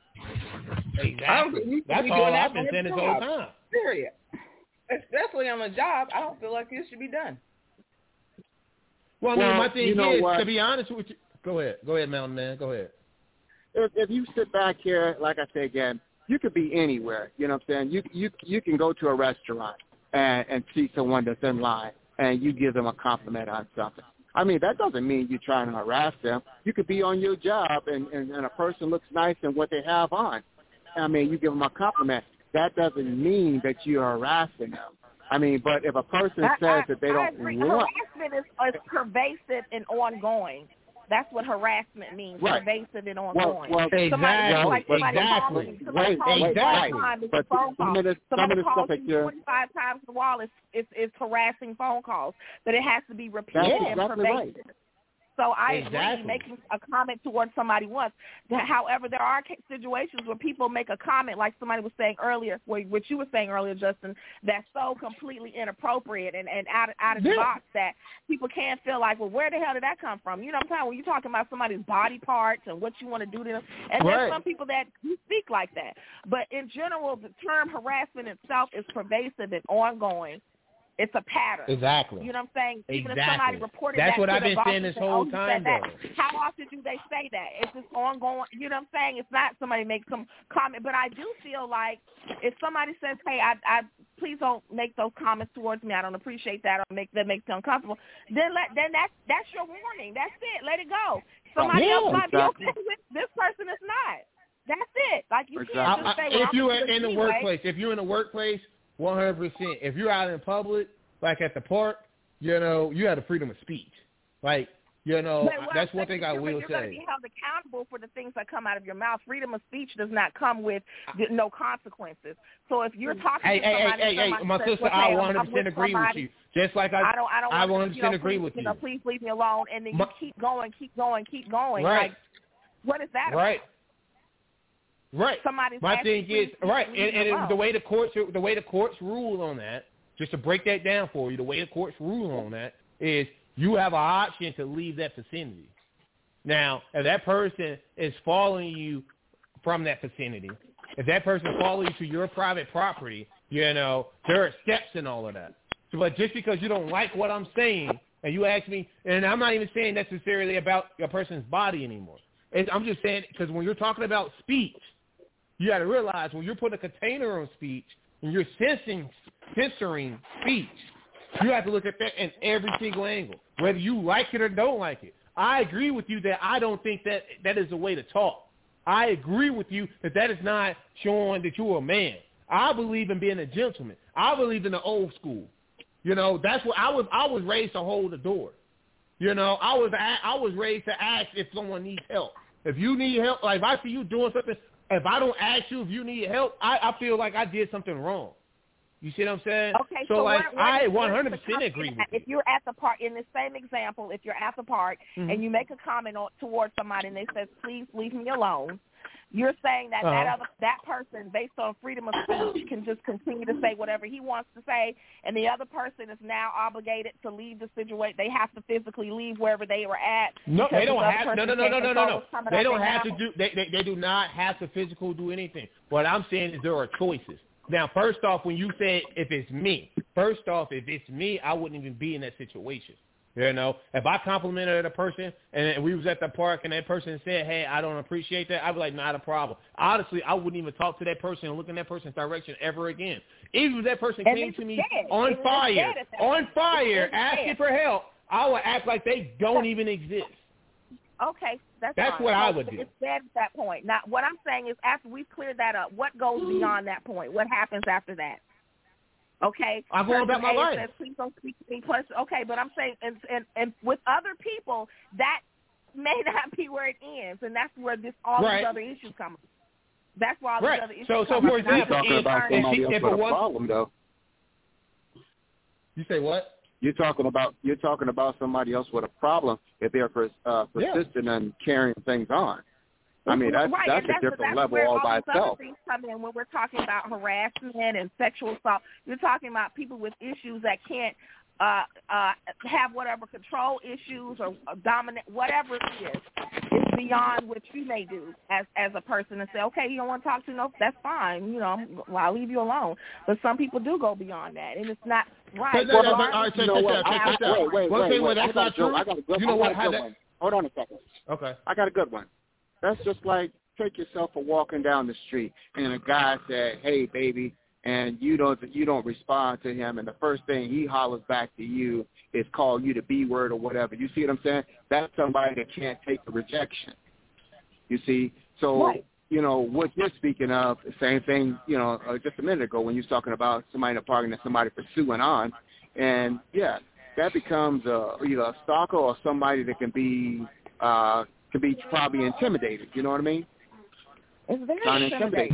Exactly. That's all I've been saying this whole time. Period. Especially on the job, I don't feel like this should be done. Well, I mean, my thing is, to be honest with you, go ahead, Mountain Man, go ahead. If you sit back here, like I say again, you could be anywhere. You know what I'm saying? You can go to a restaurant and see someone that's in line, and you give them a compliment on something. I mean, that doesn't mean you're trying to harass them. You could be on your job, and a person looks nice in what they have on. I mean, you give them a compliment. That doesn't mean that you're harassing them. I mean, but if a person says that they don't want... Harassment is pervasive and ongoing. That's what harassment means, pervasive and ongoing. Well, exactly. But some of the stuff that you're... 25 times the wall is harassing phone calls, but it has to be repeated and pervasive. Right. So I agree making a comment towards somebody once. However, there are situations where people make a comment like somebody was saying earlier, what you were saying earlier, Justin, that's so completely inappropriate and out of the box that people can't feel like, well, where the hell did that come from? You know what I'm saying? When you're talking about somebody's body parts and what you want to do to them. And there's some people that speak like that. But in general, the term harassment itself is pervasive and ongoing. It's a pattern. Exactly. You know what I'm saying? Even if somebody reported That's that what to I've been the saying this whole time, though. How often do they say that? It's just ongoing. You know what I'm saying? It's not somebody makes some comment. But I do feel like if somebody says, hey, I please don't make those comments towards me. I don't appreciate that, or that makes them uncomfortable. Then that's your warning. That's it. Let it go. Somebody else might be okay with it. This person is not. That's it. Like, you can't just say, well, if you're in the workplace, 100%. If you're out in public, like at the park, you have the freedom of speech. Like, that's one thing I will say. You're going to be held accountable for the things that come out of your mouth. Freedom of speech does not come with no consequences. So if you're talking to somebody, my sister, I 100% agree with you. Just like I 100% agree with you. Please leave me alone, and then you keep going. Right. Like, what is that about? Right. My thing is right, and the way the courts rule on that, just to break that down for you, the way the courts rule on that is you have an option to leave that vicinity. Now, if that person is following you from that vicinity, if that person follows you to your private property, there are steps and all of that. So, but just because you don't like what I'm saying, and you ask me, and I'm not even saying necessarily about a person's body anymore. I'm just saying because when you're talking about speech, you got to realize when you're putting a container on speech and you're censoring speech, you have to look at that in every single angle, whether you like it or don't like it. I agree with you that I don't think that is a way to talk. I agree with you that is not showing that you're a man. I believe in being a gentleman. I believe in the old school. That's what I was raised to hold the door. I was raised to ask if someone needs help. If you need help, like if I see you doing something, if I don't ask you if you need help, I feel like I did something wrong. You see what I'm saying? Okay, so like I 100% agree with you. If you're at the park, in the same example, if you're at the park and you make a comment towards somebody and they say, please leave me alone, you're saying that that person, based on freedom of speech, can just continue to say whatever he wants to say, and the other person is now obligated to leave the situation. They have to physically leave wherever they were at. No, they don't have. No. They don't have to do. They do not have to physically do anything. What I'm saying is there are choices. Now, first off, when you say if it's me, I wouldn't even be in that situation. If I complimented a person and we was at the park and that person said, hey, I don't appreciate that, I'd be like, not a problem. Honestly, I wouldn't even talk to that person and look in that person's direction ever again. Even if that person came to me on fire, asking for help, I would act like they don't even exist. Okay, that's what I would do. It's dead at that point. Now, what I'm saying is after we've cleared that up, what goes beyond that point? What happens after that? Okay, I'm going about my life. Says, please don't speak to me. Okay, but I'm saying, and with other people, that may not be where it ends, and that's where all these other issues come. That's why all these other issues come. So for example, you're talking about somebody else with a problem, though. You say what? You're talking about somebody else with a problem if they're persistent and carrying things on. I mean, that's a different level all by itself. Other things come in when we're talking about harassment and sexual assault. You're talking about people with issues that can't have whatever control issues or dominant, whatever it is. It's beyond what you may do as a person and say, okay, you don't want to talk to me, no, that's fine. I'll leave you alone. But some people do go beyond that, and it's not right. Wait, that's not true. I got a good one. Hold on a second. Okay. I got a good one. That's just like take yourself for walking down the street and a guy said, hey, baby, and you don't respond to him, and the first thing he hollers back to you is call you the B word or whatever. You see what I'm saying? That's somebody that can't take the rejection. You see? So, what you're speaking of, the same thing, just a minute ago when you were talking about somebody in the park and somebody pursuing on, and, yeah, that becomes either a stalker or somebody that can be probably intimidated. You know what I mean? It's very intimidating.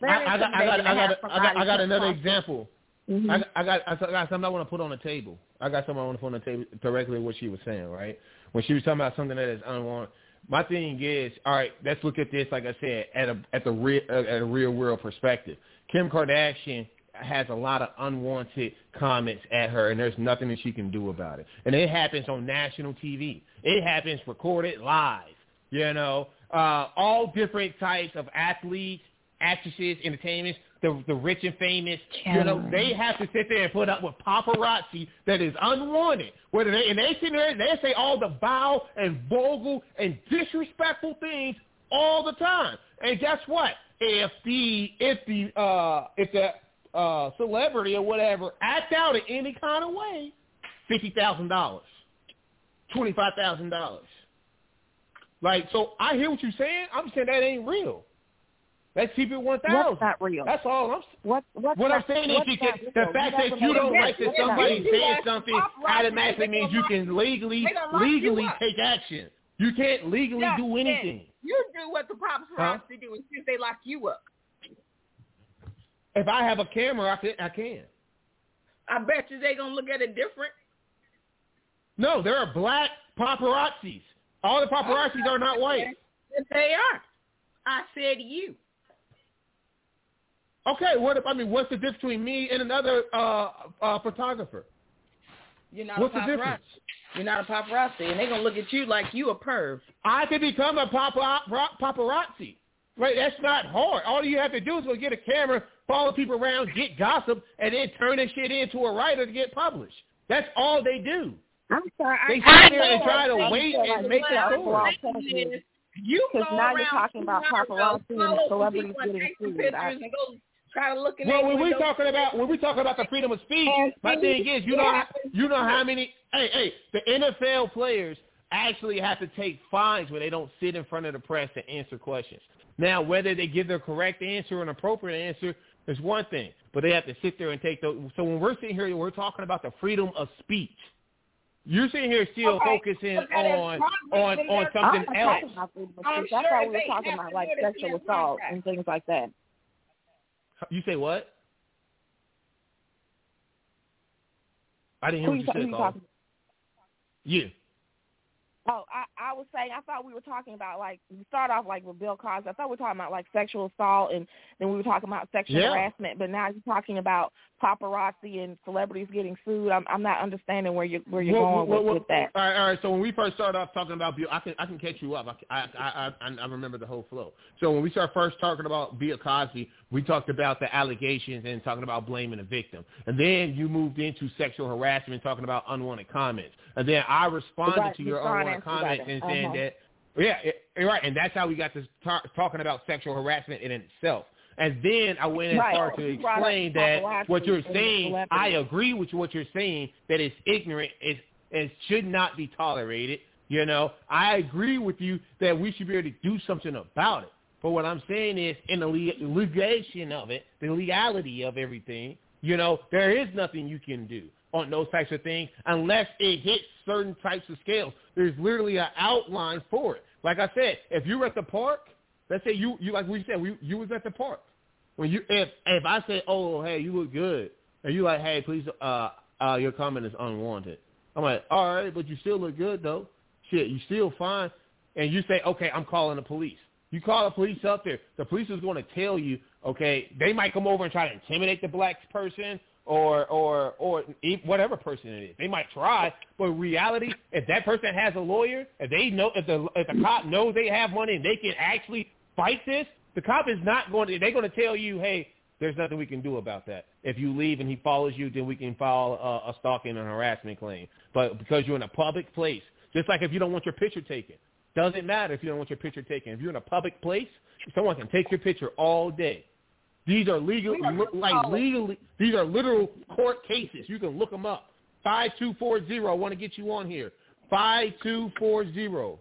I got another example. Mm-hmm. I got something I want to put on the table. I got something I want to put on the table directly what she was saying, right? When she was talking about something that is unwanted. My thing is, all right, let's look at this, like I said, at a real world perspective. Kim Kardashian has a lot of unwanted comments at her, and there's nothing that she can do about it. And it happens on national TV. It happens recorded live. All different types of athletes, actresses, entertainers, the rich and famous, they have to sit there and put up with paparazzi that is unwanted. They sit there and they say all the vile and vulgar and disrespectful things all the time. And guess what? If the celebrity or whatever act out in any kind of way, $50,000, $25,000. Like, so I hear what you're saying. I'm saying that ain't real. Let's keep it 1,000. What's not real? That's all I'm saying. What I'm saying is the fact that you don't like that somebody said something automatically means you can legally take action. You can't legally do anything. You do what the paparazzi do and see if they lock you up. If I have a camera, I can. I bet you they gonna look at it different. No, there are black paparazzis. All the paparazzis are not white. They are. I said you. Okay, what's the difference between me and another photographer? You're not What's a the paparazzi. difference? You're not a paparazzi, and they're going to look at you like you a perv. I could become a paparazzi. Right? That's not hard. All you have to do is go get a camera, follow people around, get gossip, and then turn that shit into a writer to get published. That's all they do. I'm sorry. They sit there and try to wait and make a story. Because now you're talking about paparazzi and celebrities getting sued. Try to look in when we talking about the freedom of speech, my thing is, you know how many the NFL players actually have to take fines when they don't sit in front of the press to answer questions. Now, whether they give the correct answer or an appropriate answer is one thing, but they have to sit there and take those. So when we're sitting here, we're talking about the freedom of speech. You're sitting here still focusing on something else. I thought we were talking about like sexual assault and things like that. You say what? I didn't hear what you said, Carl. Yeah. Oh, I was saying, I thought we were talking about, like, we start off, like, with Bill Cosby. I thought we were talking about, like, sexual assault, and then we were talking about sexual harassment, but now you're talking about paparazzi and celebrities getting sued. I'm not understanding where you're going with that. All right. So when we first started off talking about Bill, I can catch you up. I remember the whole flow. So when we started first talking about Bill Cosby, we talked about the allegations and talking about blaming the victim. And then you moved into sexual harassment, talking about unwanted comments. And then I responded to your unwanted comments and saying that, right. And that's how we got to talking about sexual harassment in itself. And then I went and started to explain that what you're saying, I agree with what you're saying, that it's ignorant, it should not be tolerated. You know, I agree with you that we should be able to do something about it. But what I'm saying is, in the legalization of it, the legality of everything, you know, there is nothing you can do on those types of things unless it hits certain types of scales. There's literally an outline for it. Like I said, if you're at the park, let's say you like we said, you was at the park. When you if I say, oh, hey, you look good, and you like, hey, please, your comment is unwanted. I'm like, all right, but you still look good though. Shit, you still fine. And you say, okay, I'm calling the police. You call the police up there. The police is going to tell you, okay, they might come over and try to intimidate the black person or whatever person it is. They might try, but in reality, if that person has a lawyer, if they know, if the cop knows they have money and they can actually fight this, the cop is not going to. They're going to tell you, hey, there's nothing we can do about that. If you leave and he follows you, then we can file a stalking and harassment claim. But because you're in a public place, just like if you don't want your picture taken. Doesn't matter if you don't want your picture taken. If you're in a public place, someone can take your picture all day. These are these are literal court cases. You can look them up. 5240. I want to get you on here. 5240.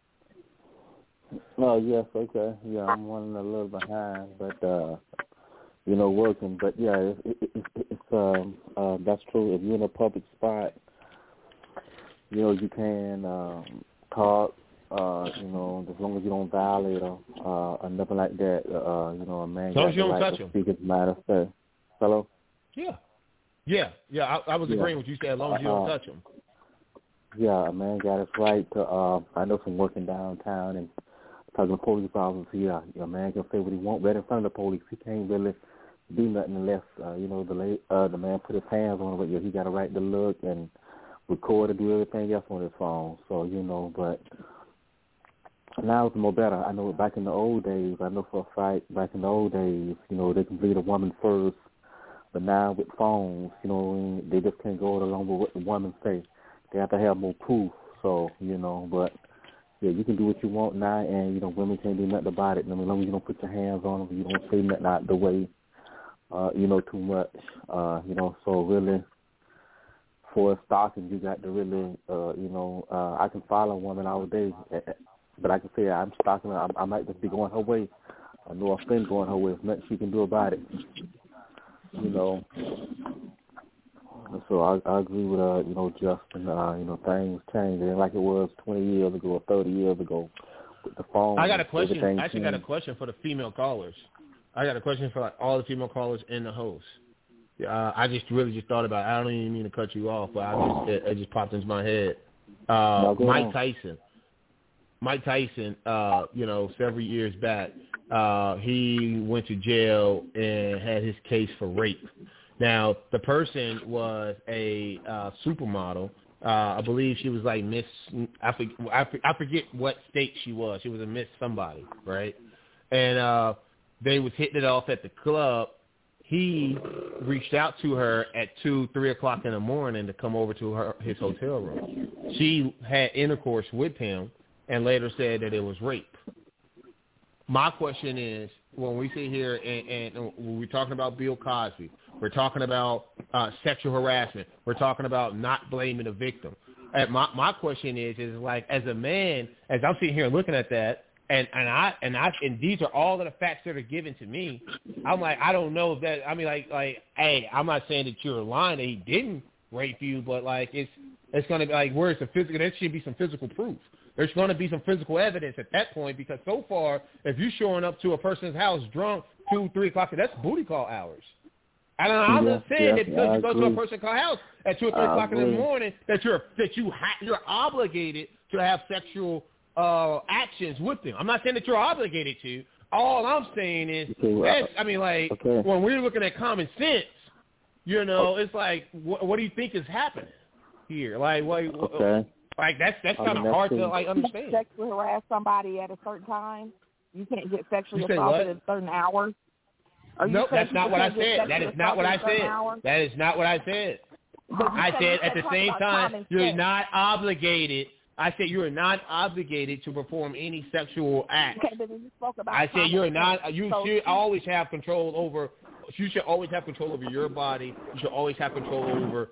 Oh, yes, okay. Yeah, I'm running a little behind, but, working. But, yeah, it's that's true. If you're in a public spot, you can talk. As long as you don't violate or nothing like that, a man got the right to speak his mind. Hello? Yeah. I was agreeing with you said as long as you don't touch him. Yeah, a man got his right to, I know from working downtown and talking to police officers, a man can say what he wants right in front of the police. He can't really do nothing unless, the man put his hands on it, but he got a right to look and record and do everything else on his phone. So, but now it's more better. I know back in the old days, back in the old days, they can bleed a woman first. But now with phones, they just can't go along with what the woman say. They have to have more proof. So, but, yeah, you can do what you want now, and, women can't do nothing about it. I mean, as long as you don't put your hands on them, you don't say nothing out the way, too much. So really, for stalking, you got to really, I can follow a woman all day, but I can say I'm stalking her. I might just be going her way. I know a friend going her way. There's nothing she can do about it. So I agree with, Justin. Things change. It ain't like it was 20 years ago or 30 years ago with the phone. I got a question. I actually got a question for the female callers. I got a question for all the female callers and the host. I just thought about it. I don't even mean to cut you off, but it just popped into my head. Mike Tyson, several years back, he went to jail and had his case for rape. Now, the person was a supermodel. I believe she was like Miss, I forget what state she was. She was a Miss somebody, right? And they was hitting it off at the club. He reached out to her at 2, 3 o'clock in the morning to come over to his hotel room. She had intercourse with him and later said that it was rape. My question is, when we sit here and when we're talking about Bill Cosby, we're talking about sexual harassment, we're talking about not blaming the victim. And my question is like, as a man, as I'm sitting here looking at that, and these are all of the facts that are given to me, I'm like, I don't know if that. I mean, like, hey, I'm not saying that you're lying that he didn't rape you, but like, it's going to be like, where's the physical? There should be some physical proof. There's going to be some physical evidence at that point, because so far, if you're showing up to a person's house drunk 2, 3 o'clock, that's booty call hours. I don't know. I'm not saying that because you go to a person's house at 2 or 3 o'clock in the morning that you're obligated to have sexual actions with them. I'm not saying that you're obligated to. All I'm saying is, when we're looking at common sense, it's like, what do you think is happening here? Like, like that's kind of hard to like understand. Sexually harass somebody at a certain time. You can't get sexually assaulted at certain hours. Nope, that's not what I said. That is not what I said. That is not what I said. I said at the same time, you're not obligated. I said you are not obligated to perform any sexual act. Okay, but you spoke about. I said you're not. You should always have control over. You should always have control over your body. You should always have control over,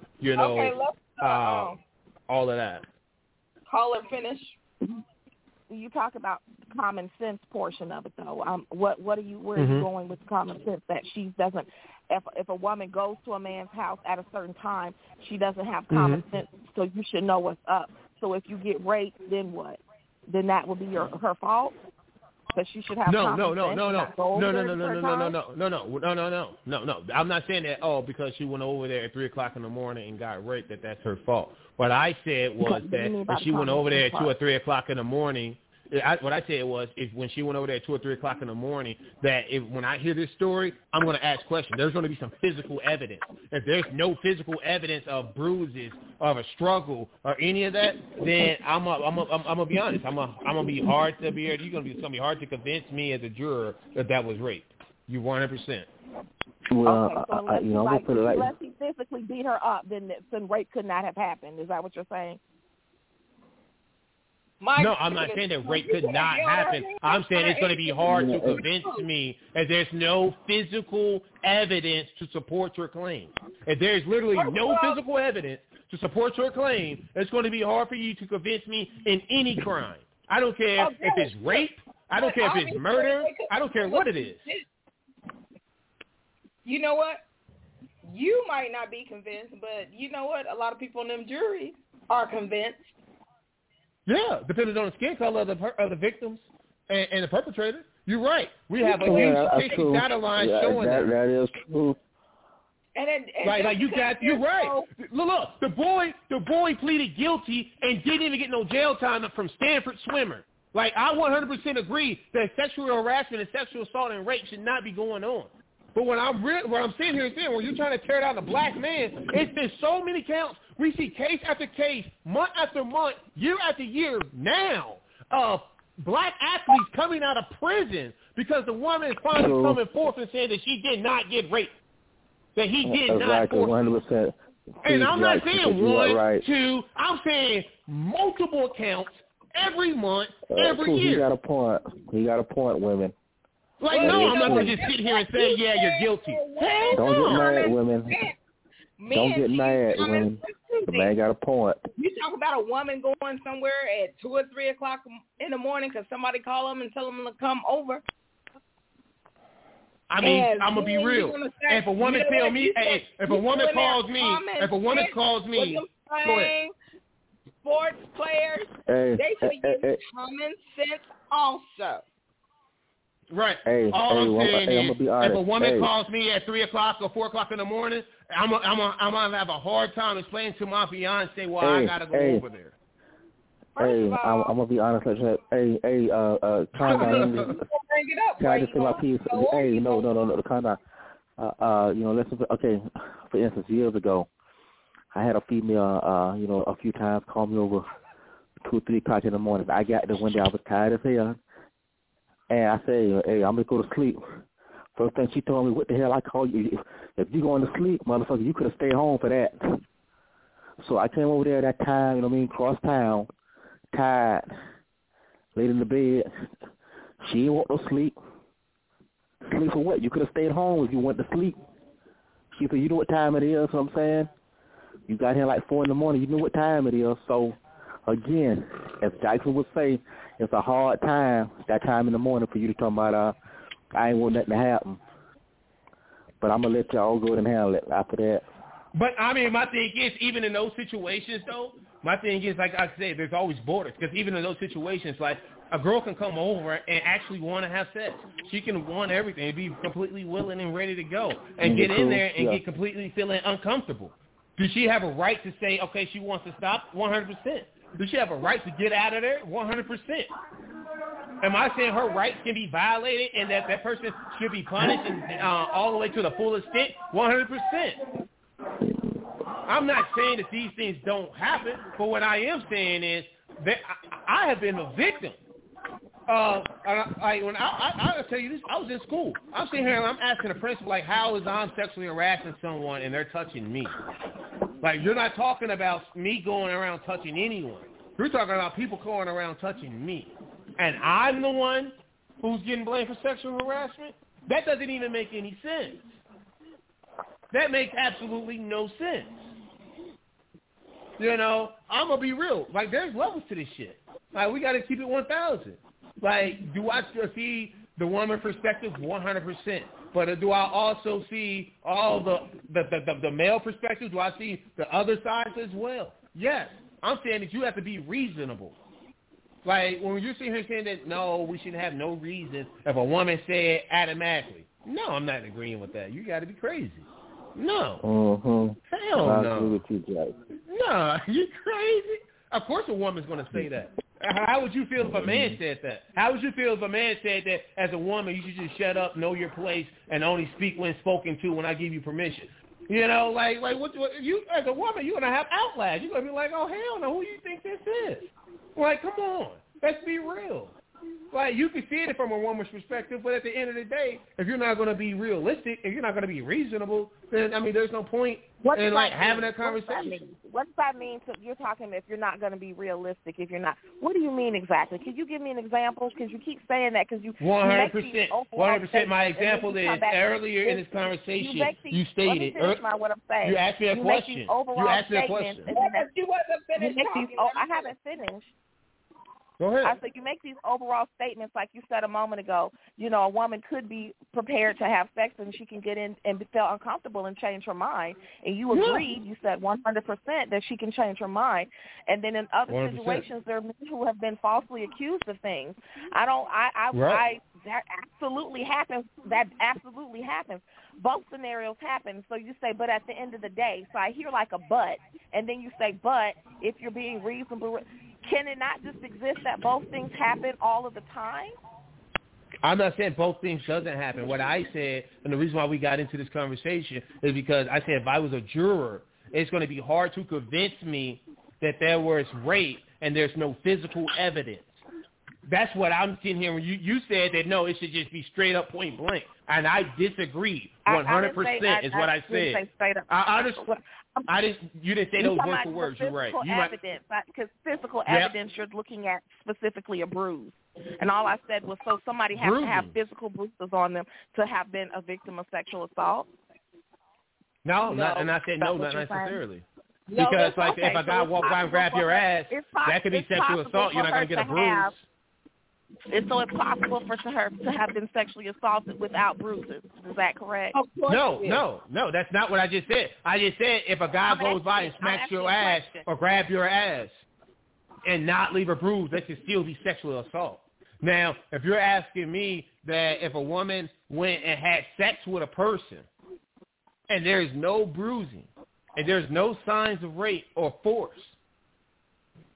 all of that. Call it finish. You talk about the common sense portion of it, though. Where are you going with common sense that she doesn't? If a woman goes to a man's house at a certain time, she doesn't have common sense, so you should know what's up. So if you get raped, then what? Then that would be her fault. But she should have common sense. No. I'm not saying that. Oh, because she went over there at 3 o'clock in the morning and got raped, that's her fault. What I said was that if she went over there at 2 or 3 o'clock in the morning. What I said was, if when she went over there at 2 or 3 o'clock in the morning, that when I hear this story, I'm going to ask questions. There's going to be some physical evidence. If there's no physical evidence of bruises, of a struggle, or any of that, then I'm gonna be honest. I'm gonna be hard to be. It's gonna be hard to convince me as a juror that was rape. You 100%. Well, so unless he physically beat her up, then rape could not have happened. Is that what you're saying? No, I'm not saying that rape could not happen. I'm saying it's going to be hard to convince me that there's no physical evidence to support your claim. If there's literally no physical evidence to support your claim, it's going to be hard for you to convince me in any crime. I don't care if it's rape. I don't care if it's murder. I don't care what it is. You know what? You might not be convinced, but you know what? A lot of people in them juries are convinced. Yeah, depending on the skin color of the victims and the perpetrator. You're right. We have a huge data line showing that. That is true. You're right. Look, the boy pleaded guilty and didn't even get no jail time from Stanford swimmer. Like, I 100% agree that sexual harassment and sexual assault and rape should not be going on. But what I'm sitting here saying, when you're trying to tear down a black man, it's been so many counts. We see case after case, month after month, year after year now of black athletes coming out of prison because the woman is finally coming forth and saying that she did not get raped, that he did not force 100%. And I'm not saying one, two. I'm saying multiple accounts every month, every year. He got a point, women. Like, no, I'm not going to just sit here and say, yeah, you're guilty. Don't get mad, women. Don't get mad, women. The man got a point. You talk about a woman going somewhere at 2 or 3 o'clock in the morning because somebody call them and tell them to come over. I mean, I'm gonna be real. If a woman tell me, if a woman calls me, go ahead. Sports players, they should use common sense also. Right. All I'm saying is, if a woman calls me at 3 o'clock or 4 o'clock in the morning, I'm gonna have a hard time explaining to my fiance why I gotta go over there. Hey, I'm gonna be honest. Hey, calm down. Can I just say my piece? Hey, no, calm down. Listen. Okay, for instance, years ago, I had a female, a few times call me over 2 or 3 o'clock in the morning. I got there one day, I was tired as hell, and I said, hey, I'm gonna go to sleep. First thing she told me, what the hell I call you? If you going to sleep, motherfucker, you could have stayed home for that. So I came over there that time, cross town, tired, laid in the bed. She didn't want no sleep. Sleep for what? You could have stayed home if you went to sleep. She said, you know what time it is, what I'm saying? You got here like 4 in the morning, you know what time it is. So, again, as Jackson would say, it's a hard time, that time in the morning for you to talk about, I ain't want nothing to happen. But I'm going to let y'all go ahead and handle it after that. But, my thing is, even in those situations, though, my thing is, like I said, there's always borders. Because even in those situations, like, a girl can come over and actually want to have sex. She can want everything and be completely willing and ready to go. And get in there and get completely feeling uncomfortable. Does she have a right to say, okay, she wants to stop? 100%. Does she have a right to get out of there? 100%. Am I saying her rights can be violated and that person should be punished and, all the way to the full extent? 100%. I'm not saying that these things don't happen, but what I am saying is that I have been a victim. I'll tell you this, I was in school. I'm sitting here and I'm asking the principal, like, how is I'm sexually harassing someone and they're touching me? Like, you're not talking about me going around touching anyone. You're talking about people going around touching me. And I'm the one who's getting blamed for sexual harassment? That doesn't even make any sense. That makes absolutely no sense. I'm going to be real. Like, there's levels to this shit. Like, we got to keep it 1,000. Like, do I still see the woman perspective? 100%. But do I also see all the male perspective? Do I see the other sides as well? Yes. I'm saying that you have to be reasonable. Like, when you're sitting here saying that, no, we should have no reason if a woman said automatically. No, I'm not agreeing with that. You got to be crazy. No. Hell no. I agree with you, Jack. No, you crazy? Of course a woman's going to say that. How would you feel if a man said that? How would you feel if a man said that as a woman you should just shut up, know your place, and only speak when spoken to when I give you permission? Like what you as a woman, you're going to have outlash. You're going to be like, oh, hell no, who do you think this is? Like, come on. Let's be real. Like, you can see it from a woman's perspective, but at the end of the day, if you're not going to be realistic, if you're not going to be reasonable, then, there's no point in, having that conversation. What does that mean? You're talking if you're not going to be realistic, if you're not. What do you mean exactly? Can you give me an example? Because you keep saying that because you 100%. 100%. My example is earlier in this conversation, you stated. Let me finish what I'm saying. You asked me a question. You asked me a question. You wasn't finished talking. I haven't finished. Go ahead. I said you make these overall statements like you said a moment ago. A woman could be prepared to have sex and she can get in and feel uncomfortable and change her mind. And you agreed. You said 100% that she can change her mind. And then in other 100%. Situations, there are men who have been falsely accused of things. That absolutely happens. That absolutely happens. Both scenarios happen. So you say, but at the end of the day, so I hear like a but, and then you say, but if you're being reasonable. Can it not just exist that both things happen all of the time? I'm not saying both things doesn't happen. What I said, and the reason why we got into this conversation is because I said if I was a juror, it's going to be hard to convince me that there was rape and there's no physical evidence. That's what I'm sitting here. When you said that, no, it should just be straight up point blank. And I disagree 100% is what I said. You didn't say those word for words. You're right. Because physical evidence, you're looking at specifically a bruise. And all I said was so somebody has to have physical bruises on them to have been a victim of sexual assault. No, and I said no, not necessarily. Because if a guy walks by and grab your ass, that could be sexual assault. You're not going to get a bruise. So it's possible for her to have been sexually assaulted without bruises. Is that correct? No, that's not what I just said. I just said if a guy goes by and smacks your ass or grab your ass and not leave a bruise, that could still be sexual assault. Now, if you're asking me that if a woman went and had sex with a person and there's no bruising and there's no signs of rape or force,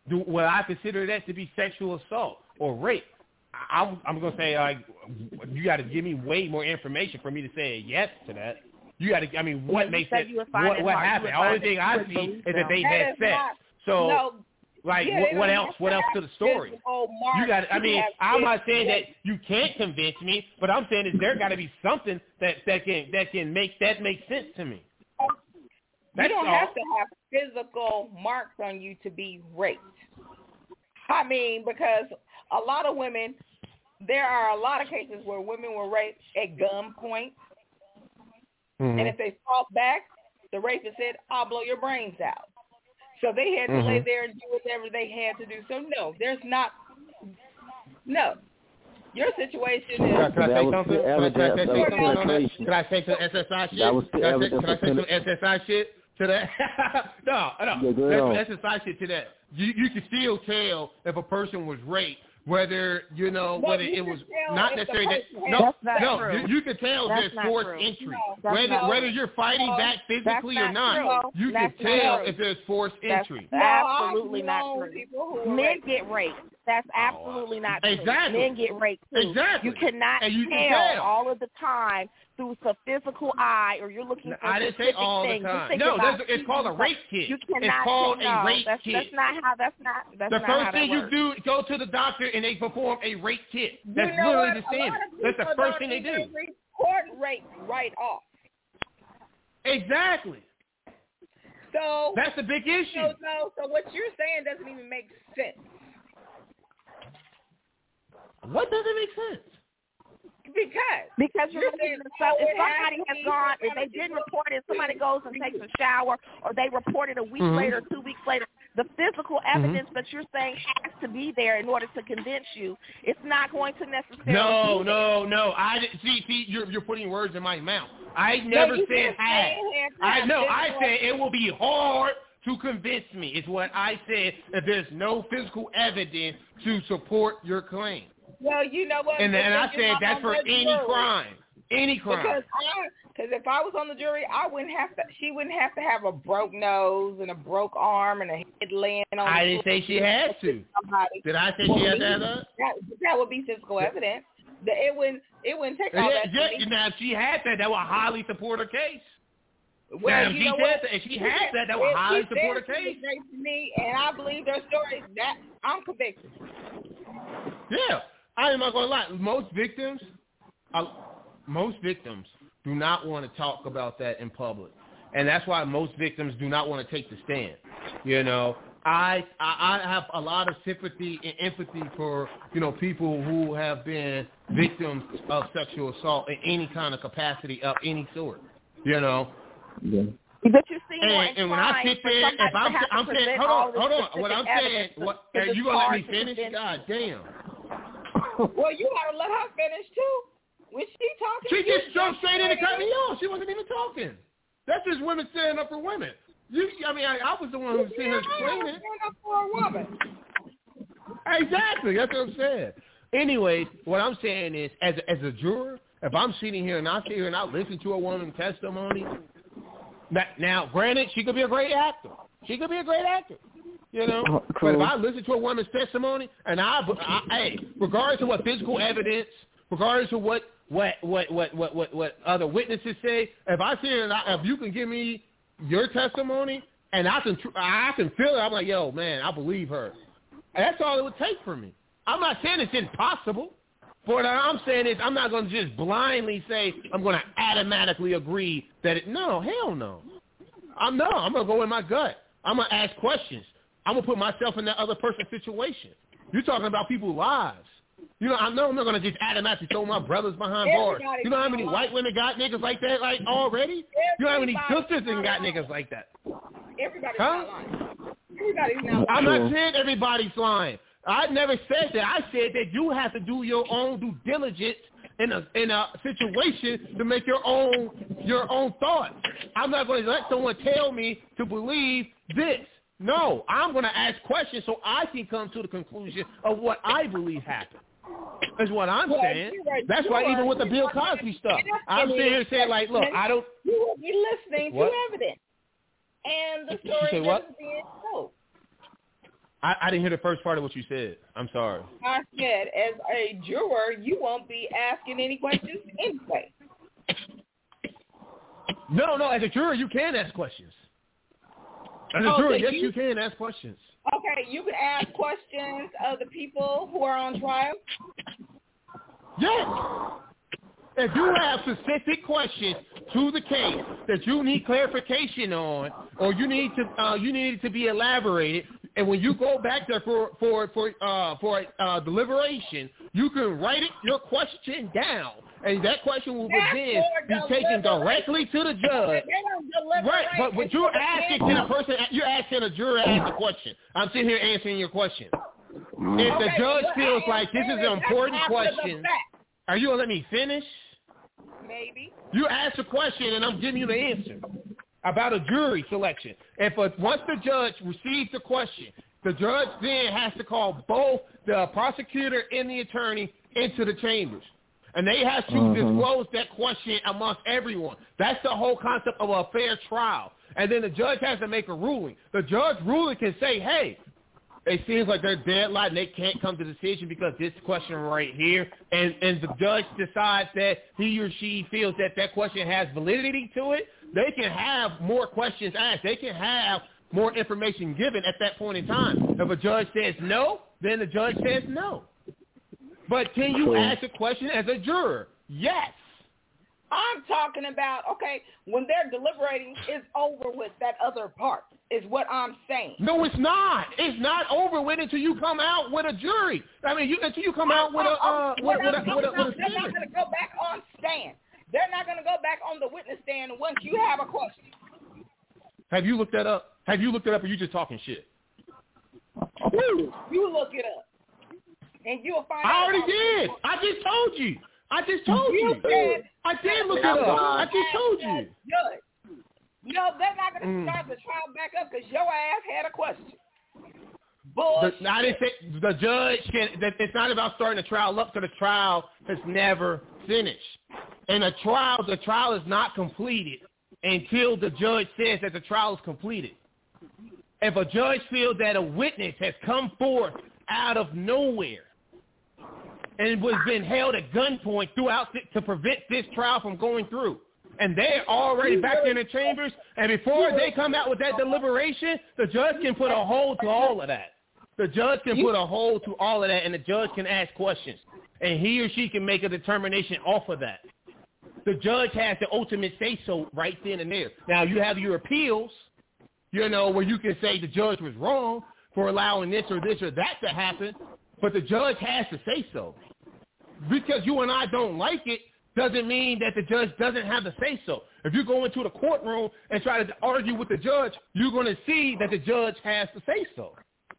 will I consider that to be sexual assault or rape? I'm going to say, like, you got to give me way more information for me to say yes to that. You got to, I mean, what makes it, what happened? The only thing I see is that they had sex. So, no, like, what else to the story? You got, I mean, I'm not saying that you can't convince me, but I'm saying that there got to be something that can make sense to me. You don't have to have physical marks on you to be raped. I mean, because a lot of women, there are a lot of cases where women were raped at gunpoint. Mm-hmm. And if they fought back, the rapist said, I'll blow your brains out. So they had to lay there and do whatever they had to do. So, no, there's not. No. Your situation is... Can I say something? Can I say some SSI shit? Can I say some SSI shit to that? No. That's SSI shit to that. You can still tell if a person was raped, whether, you know, whether it was not necessarily that. You can tell there's forced entry. Whether you're fighting back physically or not, you can tell if there's forced entry. Absolutely not true. Men get raped. That's absolutely not true. Exactly. Men get raped too. Exactly. You cannot tell all of the time through some physical eye, or you're looking for I didn't say all the time. No, it's called a rape kit. It's called a rape kit. That's not how. That's the first thing you do. Go to the doctor and they perform a rape kit. That's literally the standard. That's the first thing they do. Report rape right off. Exactly. So that's the big issue. So what you're saying doesn't even make sense. What doesn't make sense? Because you're saying if somebody has gone, if they didn't report it, somebody goes and takes a shower, or they report it a week later, 2 weeks later, the physical evidence that you're saying has to be there in order to convince you. It's not going to necessarily. No. See, you're putting words in my mouth. I never said had. I said it will be hard to convince me. Is what I said. If there's no physical evidence to support your claim. Well, you know what? And I said that's for any crime. Any crime. Because if I was on the jury, she wouldn't have to have a broke nose and a broke arm and a head laying on. I didn't say she had to. Did I say she had to have that? That would be physical evidence. It wouldn't take all that. Now, if she had that would highly support her case. Well, if she had that would highly support her case. To me, and I believe their story. That I'm convicted. Yeah. I am not going to lie. Most victims do not want to talk about that in public, and that's why most victims do not want to take the stand. You know, I have a lot of sympathy and empathy for, you know, people who have been victims of sexual assault in any kind of capacity of any sort. You know. Yeah. But you see, and when I sit there, if I'm saying, hold on, what I'm saying, are you gonna let me finish? God damn. Well, you gotta let her finish too. When she talking, she just jumped straight in and cut me off. She wasn't even talking. That's just women standing up for women. I was the one who was sitting here explaining. Stand up for a woman. Exactly. That's what I'm saying. Anyways, what I'm saying is, as a juror, if I'm sitting here and I sit here and I listen to a woman's testimony, now, granted, she could be a great actor. You know, but if I listen to a woman's testimony and hey, regardless of what physical evidence, regardless of what other witnesses say, if I see it, if you can give me your testimony and I can feel it, I'm like, yo, man, I believe her. And that's all it would take for me. I'm not saying it's impossible, but what I'm saying is I'm not going to just blindly say I'm going to automatically agree that no, hell no. I'm going to go in my gut. I'm going to ask questions. I'm going to put myself in that other person's situation. You're talking about people's lives. You know, I know I'm not going to just automatically throw my brothers behind bars. You know how many white women got niggas like that already? You know how many sisters got niggas like that? Everybody's not lying. Everybody's not lying. I'm not saying everybody's lying. I never said that. I said that you have to do your own due diligence in a situation to make your own thoughts. I'm not going to let someone tell me to believe this. No, I'm going to ask questions so I can come to the conclusion of what I believe happened. That's what I'm saying. That's why even with the Bill Cosby stuff, I'm sitting here saying, like, look, I don't... You will be listening to evidence. And the story isn't being told. I didn't hear the first part of what you said. I'm sorry. I said, as a juror, you won't be asking any questions anyway. No. As a juror, you can ask questions. As a juror, yes, you can ask questions. Okay, you can ask questions of the people who are on trial? Yes. If you have specific questions to the case that you need clarification on, or you need it to be elaborated, and when you go back there for deliberation, you can write your question down, and that question will then be taken directly to the judge. Right, but you're asking you're asking a juror to ask a question. I'm sitting here answering your question. If the judge feels like this is an important question, are you gonna let me finish? Maybe. You ask a question, and I'm giving you the answer about a jury selection. Once the judge receives the question, the judge then has to call both the prosecutor and the attorney into the chambers. And they have to disclose that question amongst everyone. That's the whole concept of a fair trial. And then the judge has to make a ruling. The judge ruling can say, hey, it seems like they're deadlocked and they can't come to a decision because this question right here, and the judge decides that he or she feels that question has validity to it, they can have more questions asked. They can have more information given at that point in time. If a judge says no, then the judge says no. But can you ask a question as a juror? Yes. I'm talking about, okay, when they're deliberating, it's over with that other part, is what I'm saying. No, it's not. It's not over with until you come out with a jury. I mean, until you come out with a They're not going to go back on stand. They're not going to go back on the witness stand once you have a question. Have you looked that up? Have you looked it up, or are you just talking shit? You look it up, and you'll find out. I already did. I just told you. I just told you. I did look it up. I just told you. No, they're not going to start the trial back up because your ass had a question. Bullshit. I didn't say the judge can. It's not about starting the trial up because the trial has never finished, and the trial is not completed until the judge says that the trial is completed. If a judge feels that a witness has come forth out of nowhere and was been held at gunpoint throughout to prevent this trial from going through, and they're already back in the chambers, and before they come out with that deliberation, the judge can put a hold to all of that. The judge can put a hold to all of that, and the judge can ask questions, and he or she can make a determination off of that. The judge has the ultimate say-so right then and there. Now, you have your appeals, where you can say the judge was wrong for allowing this or that to happen, but the judge has to say so. Because you and I don't like it doesn't mean that the judge doesn't have to say so. If you go into the courtroom and try to argue with the judge, you're going to see that the judge has to say so.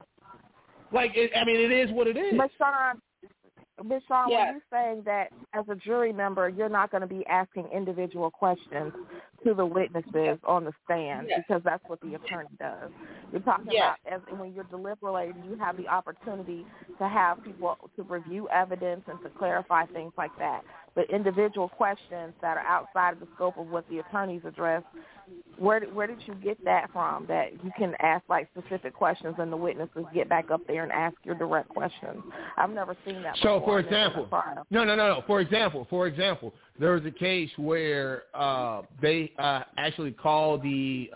It is what it is. Ms. Shawn, when you're saying that as a jury member, you're not going to be asking individual questions to the witnesses on the stand because that's what the attorney does. You're talking about when you're deliberating, you have the opportunity to have people to review evidence and to clarify things like that. But individual questions that are outside of the scope of what the attorneys address, where did you get that from, that you can ask specific questions and the witnesses get back up there and ask your direct questions? I've never seen that before. So, for example, no. For example, there was a case where they actually called the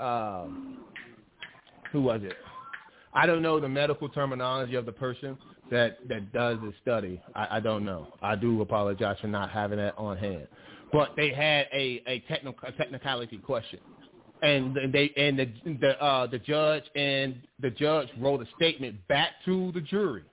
who was it? I don't know the medical terminology of the person that does the study. I don't know. I do apologize for not having that on hand. But they had a technicality question, and the judge wrote a statement back to the jury.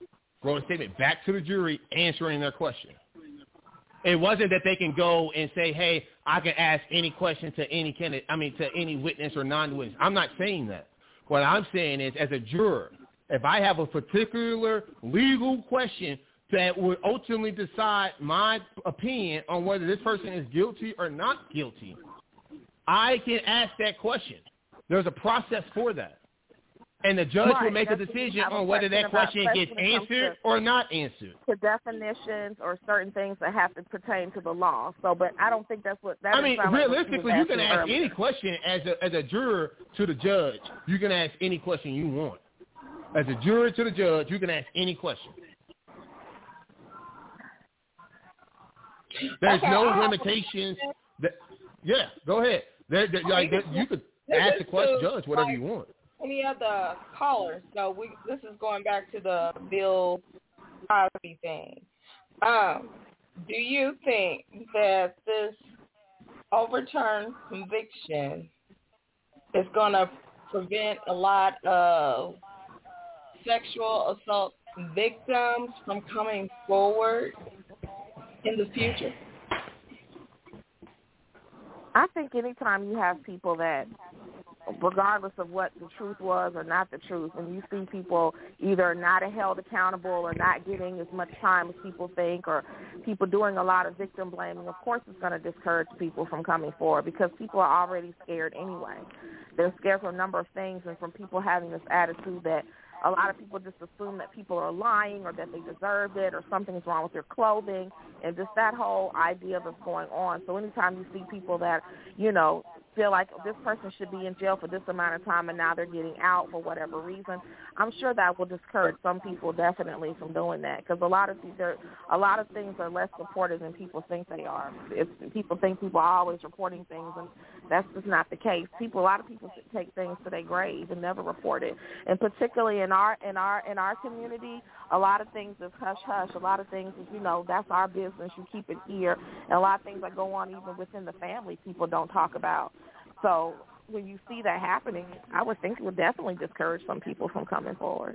Answering their question. It wasn't that they can go and say, hey, I can ask any question to any candidate, to any witness or non-witness. I'm not saying that. What I'm saying is, as a juror, if I have a particular legal question that would ultimately decide my opinion on whether this person is guilty or not guilty, I can ask that question. There's a process for that. And the judge will make a decision on whether that question gets answered or not answered. To definitions or certain things that have to pertain to the law. So, but I don't think that's what that is. Realistically, you can ask any question as a juror to the judge. You can ask any question you want. As a jury to the judge, you can ask any question. There's no limitations. Yeah, go ahead. You could ask the question, judge, whatever you want. Any other callers? So this is going back to the Bill Cosby thing. Do you think that this overturned conviction is going to prevent a lot of sexual assault victims from coming forward in the future? I think anytime you have people that, regardless of what the truth was or not the truth, when you see people either not held accountable or not getting as much time as people think, or people doing a lot of victim blaming, of course it's going to discourage people from coming forward because people are already scared anyway. They're scared for a number of things, and from people having this attitude that a lot of people just assume that people are lying or that they deserved it or something's wrong with their clothing, and just that whole idea that's going on. So anytime you see people that, feel like this person should be in jail for this amount of time and now they're getting out for whatever reason, I'm sure that will discourage some people definitely from doing that, because a lot of things are less reported than people think they are. People think people are always reporting things, and that's just not the case. A lot of people take things to their grave and never report it, and particularly in our community, a lot of things is hush hush. A lot of things is that's our business. You keep it here, and a lot of things that go on even within the family people don't talk about. So when you see that happening, I would think it would definitely discourage some people from coming forward.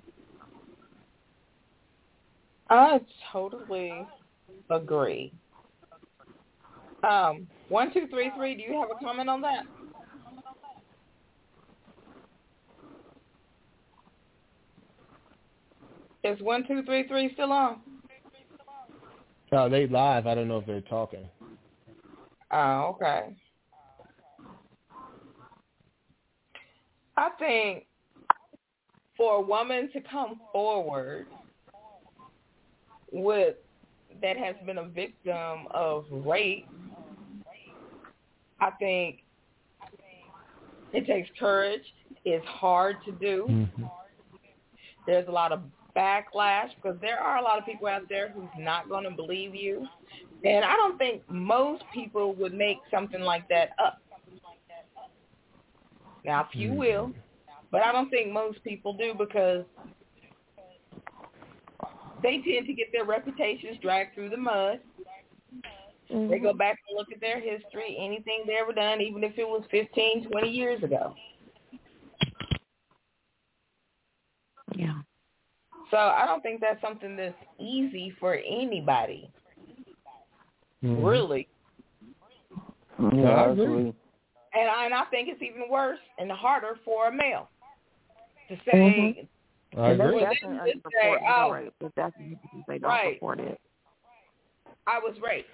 I totally agree. 1233, do you have a comment on that? Is 1233 still on? Oh, they live. I don't know if they're talking. Oh, okay. I think for a woman to come forward that has been a victim of rape, I think it takes courage. It's hard to do. Mm-hmm. There's a lot of backlash because there are a lot of people out there who's not going to believe you. And I don't think most people would make something like that up. Now, a few will, but I don't think most people do because they tend to get their reputations dragged through the mud. Mm-hmm. They go back and look at their history, anything they ever done, even if it was 15, 20 years ago. Yeah. So I don't think that's something that's easy for anybody. Mm-hmm. Really. Yeah, I agree. And I think it's even worse and harder for a male to say. Mm-hmm. I agree. They don't report it. I was raped.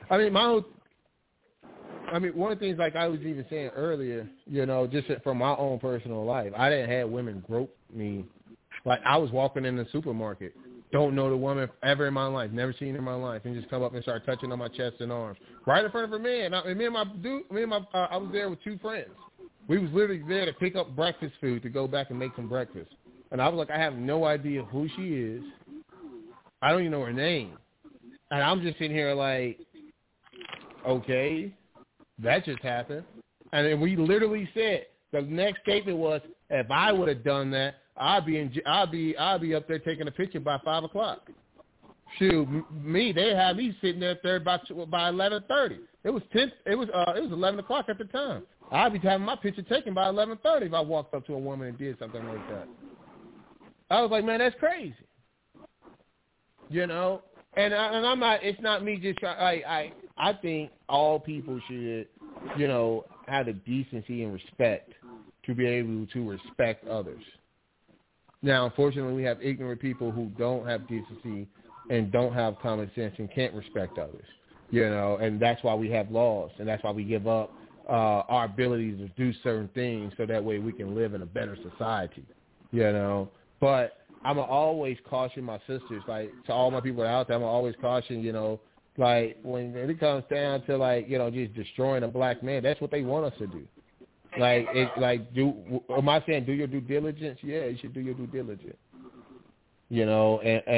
One of the things, like I was even saying earlier, just from my own personal life, I didn't have women grope me. Like, I was walking in the supermarket, don't know the woman ever in my life, never seen her in my life, and just come up and start touching on my chest and arms right in front of her man. I was there with two friends. We was literally there to pick up breakfast food to go back and make some breakfast. And I was like, I have no idea who she is. I don't even know her name. And I'm just sitting here like, okay, that just happened. And then we literally said, the next statement was, if I would have done that, I'll be up there taking a picture by 5:00. Shoot, they had me sitting there by 11:30. It was 11 o'clock at the time. I'd be having my picture taken by 11:30 if I walked up to a woman and did something like that. I was like, man, that's crazy. And I'm not. It's not me just. I think all people should, have the decency and respect to be able to respect others. Now, unfortunately, we have ignorant people who don't have decency and don't have common sense and can't respect others, and that's why we have laws, and that's why we give up our ability to do certain things so that way we can live in a better society, But I'm going to always caution my sisters, like, to all my people out there, I'm going to always caution, like, when it comes down to, just destroying a black man, that's what they want us to do. Am I saying do your due diligence? Yeah, you should do your due diligence. You know,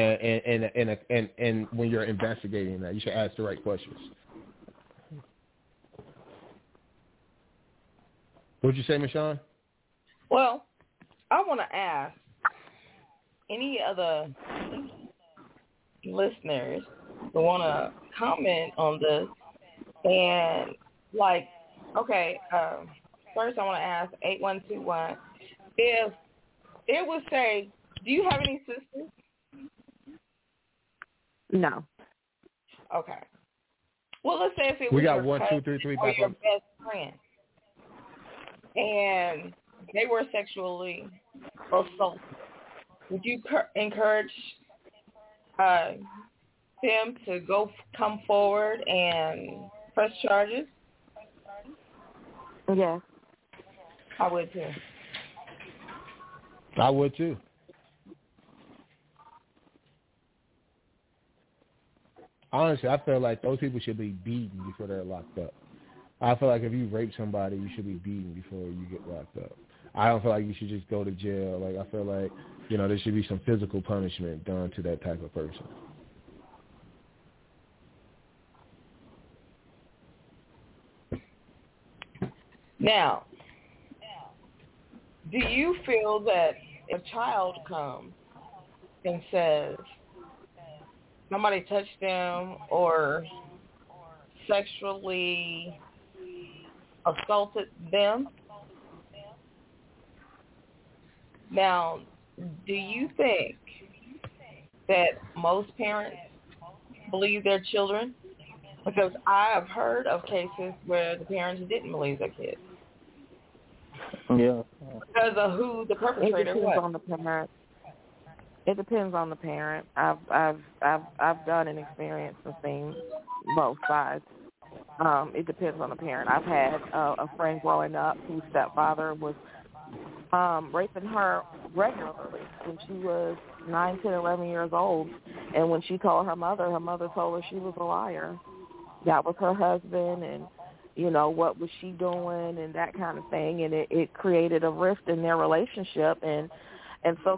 and when you're investigating that, you should ask the right questions. What'd you say, Michonne? Well, I want to ask any other listeners who want to comment on this. And, like, okay, first I want to ask 8121, if it would say, do you have any sisters? No. Okay. Well, let's say if it was we got your 1, cousin 2, 3, 3 or back your up. best friend, and they were sexually assaulted, would you encourage them to come forward and press charges? Yeah. I would too. I would too. Honestly, I feel like those people should be beaten before they're locked up. I feel like if you rape somebody, you should be beaten before you get locked up. I don't feel like you should just go to jail. Like, I feel like, you know, there should be some physical punishment done to that type of person. Now, do you feel that if a child comes and says somebody touched them or sexually assaulted them, now, do you think that most parents believe their children? Because I have heard of cases where the parents didn't believe their kids. Yeah. Because of who the perpetrator was. On the parent. It depends on the parent. I've done an experience and seen both sides. It depends on the parent. I've had a friend growing up whose stepfather was raping her regularly when she was 9, 10, 11 years old. And when she told her mother told her she was a liar. That was her husband, and, you know, what was she doing and that kind of thing. And it created a rift in their relationship. And so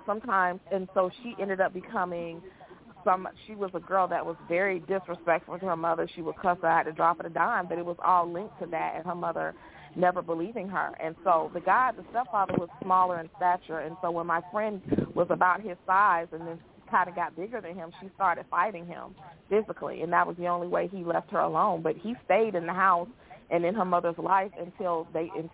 she ended up becoming she was a girl that was very disrespectful to her mother. She would cuss her out to drop it a dime, but it was all linked to that and her mother never believing her. And so the stepfather was smaller in stature, and so when my friend was about his size and then kind of got bigger than him, she started fighting him physically, and that was the only way he left her alone. But he stayed in the house and in her mother's life until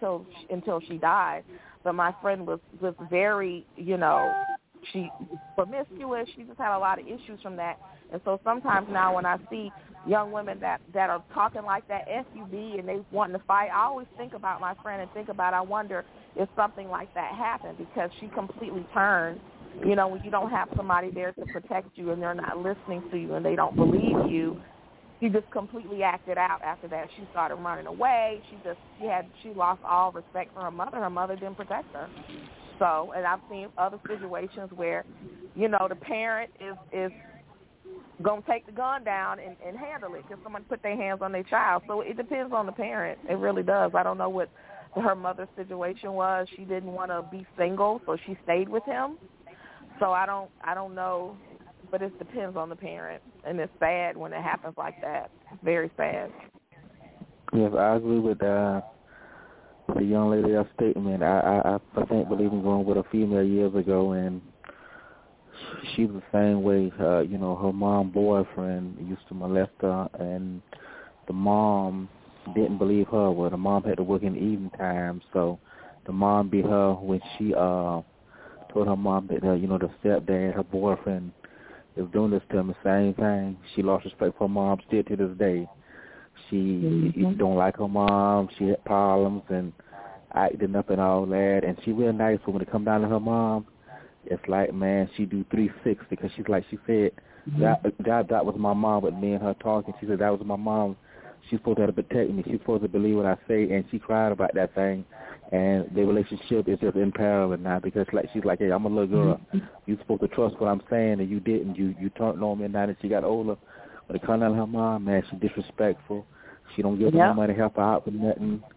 she died. But my friend was very, you know, she promiscuous. She just had a lot of issues from that. And so sometimes now when I see young women that are talking like that, FUB, and they wanting to fight, I always think about my friend and I wonder if something like that happened, because she completely turned. You know, when you don't have somebody there to protect you and they're not listening to you and they don't believe you, she just completely acted out after that. She started running away. She lost all respect for her mother. Her mother didn't protect her. So, and I've seen other situations where, you know, the parent is going to take the gun down and handle it because someone put their hands on their child. So it depends on the parent. It really does. I don't know what her mother's situation was. She didn't want to be single, so she stayed with him. So I don't know, but it depends on the parent. And it's sad when it happens like that. It's very sad. Yes, I agree with the young lady's statement. I think believe in going with a female years ago, and she was the same way. You know, her mom boyfriend used to molest her, and the mom didn't believe her. Well, the mom had to work in the evening time, so the mom beat her when she told her mom that you know, the stepdad, her boyfriend, is doing this to him. The same thing. She lost respect for her mom still to this day. She don't like her mom. She had problems and acting up and all that. And she real nice, but when it come down to her mom, it's like, man, she do 360 because she's like, she said, that was my mom with me and her talking. She said, that was my mom. She's supposed to protect me. She's supposed to believe what I say. And she cried about that thing. And the relationship is just in parallel now because like she's like, hey, I'm a little girl. You're supposed to trust what I'm saying, and you didn't. You turned on me now that she got older. When it comes down to her mom, man, she's disrespectful. She don't give her no money, help her out with nothing.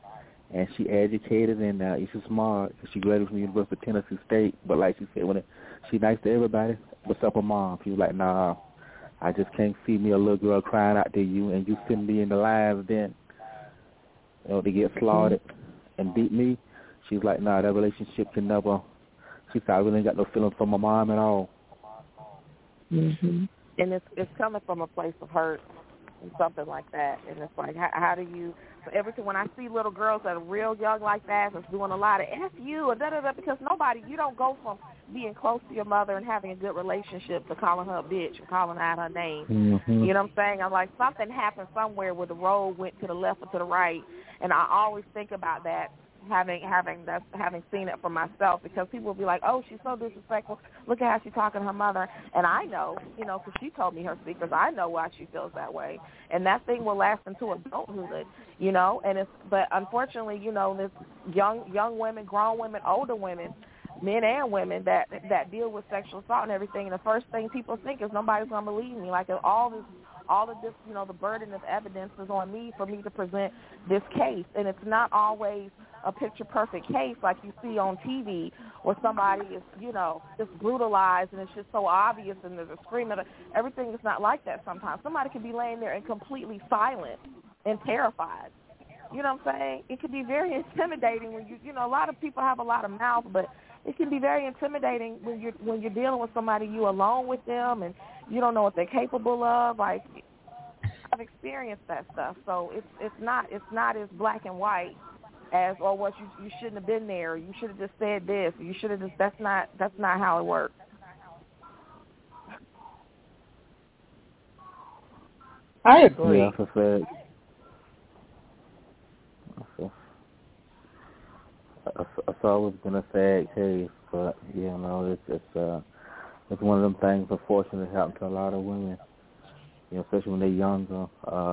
and she educated and she's smart. She graduated from the University of Tennessee State. But like she said, she nice to everybody, what's up, her mom? She was like, nah, I just can't see me a little girl crying out to you and you send me in the lives then, to get slaughtered and beat me. She's like, nah, that relationship can never. She said, I really ain't got no feelings for my mom at all. And it's coming from a place of hurt and something like that. And it's like, how do you? Everything when I see little girls that are real young like that, that's doing a lot of F you and da-da-da, because you don't go from being close to your mother and having a good relationship to calling her a bitch and calling out her name. You know what I'm saying? I'm like, something happened somewhere where the road went to the left or to the right, and I always think about that, having seen it for myself, because people will be like, oh, she's so disrespectful. Look at how she's talking to her mother. And I know, because she told me her secrets. I know why she feels that way. And that thing will last into adulthood, but unfortunately, there's young women, grown women, older women, men and women that deal with sexual assault and everything. And the first thing people think is nobody's going to believe me. Like all of this, the burden of evidence is on me for me to present this case. And it's not always a picture-perfect case like you see on TV where somebody is, just brutalized and it's just so obvious and there's a screaming. Everything is not like that sometimes. Somebody can be laying there and completely silent and terrified. You know what I'm saying? It can be very intimidating when a lot of people have a lot of mouth, but it can be very intimidating when you're dealing with somebody, you alone with them, and you don't know what they're capable of. Like, I've experienced that stuff, so it's not as black and white as, or what you shouldn't have been there, or you should have just said this, or you should have just. That's not how it works. I agree. Yeah, that's a It's always been a sad case, but it's one of them things. Unfortunately, happen to a lot of women, especially when they're younger.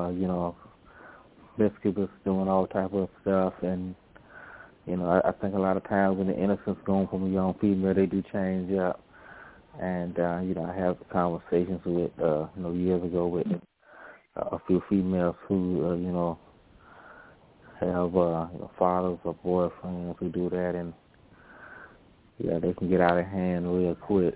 Biscuits doing all type of stuff, and I think a lot of times when the innocence gone from a young female, they do change up. And I have conversations with years ago with a few females who have fathers or boyfriends who do that, and they can get out of hand real quick.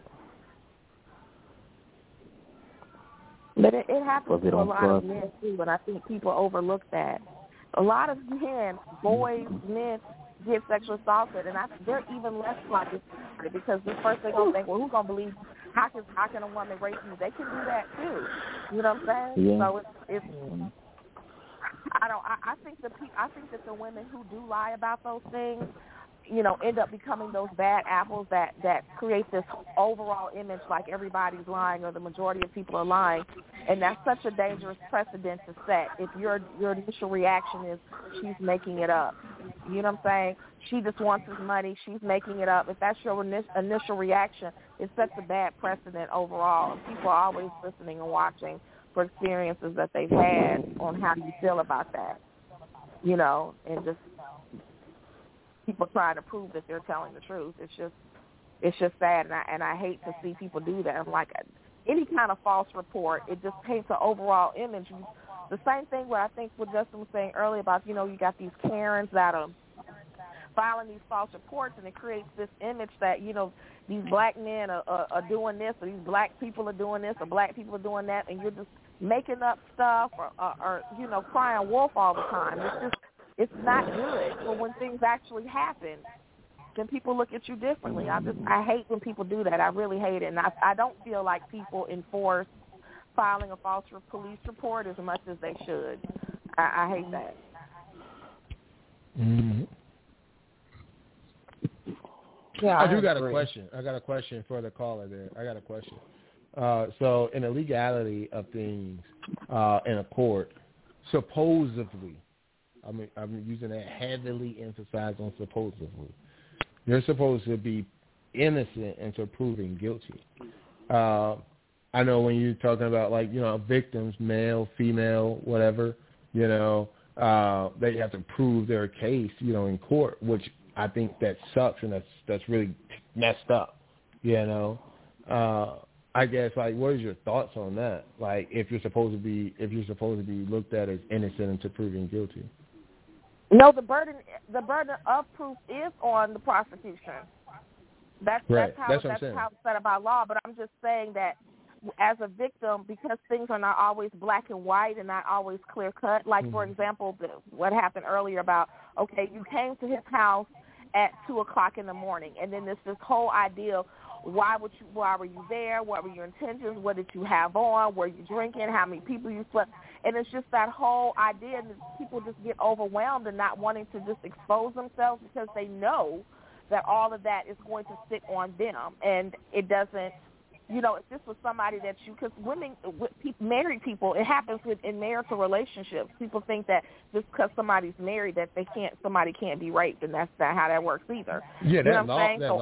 But it happens to a lot of men too, and I think people overlook that. A lot of men, boys, men, get sexual assaulted, and they're even less likely because the first thing they're gonna think, well, who's gonna believe? How can a woman rape me? They can do that too. You know what I'm saying? Yeah. So it's I think that the women who do lie about those things, end up becoming those bad apples that create this overall image like everybody's lying or the majority of people are lying. And that's such a dangerous precedent to set if your initial reaction is she's making it up. You know what I'm saying? She just wants his money. She's making it up. If that's your initial reaction, it sets a bad precedent overall. And people are always listening and watching for experiences that they've had on how you feel about that, and just people trying to prove that they're telling the truth. It's just sad, and I hate to see people do that. I'm like, any kind of false report, it just paints an overall image. The same thing what I think what Justin was saying earlier about, you got these Karens that are filing these false reports, and it creates this image that, these black men are doing this, or these black people are doing this, or black people are doing that, and you're just making up stuff or crying wolf all the time. It's not good. But when things actually happen, then people look at you differently. I hate when people do that. I really hate it. And I don't feel like people enforce filing a false police report as much as they should. I hate that. Mm-hmm. Yeah, I got a question. I got a question for the caller there. I got a question. So in the legality of things in a court, supposedly, I'm using that heavily emphasized on supposedly, you're supposed to be innocent until proven guilty. I know when you're talking about victims, male, female, whatever, they have to prove their case, in court, which I think that sucks and that's really messed up, I guess, what is your thoughts on that? If you're supposed to be looked at as innocent until proven guilty. No, the burden of proof is on the prosecution. That's how it's set up by law. But I'm just saying that as a victim, because things are not always black and white and not always clear cut. Like for example, what happened earlier about you came to his house at 2:00 in the morning, and then there's this whole idea of why were you there? What were your intentions? What did you have on? Were you drinking? How many people you slept? And it's just that whole idea that people just get overwhelmed and not wanting to just expose themselves because they know that all of that is going to sit on them, and it doesn't. If this was somebody that because married people, it happens in marital relationships. People think that just because somebody's married that somebody can't be raped, and that's not how that works either. Yeah, that was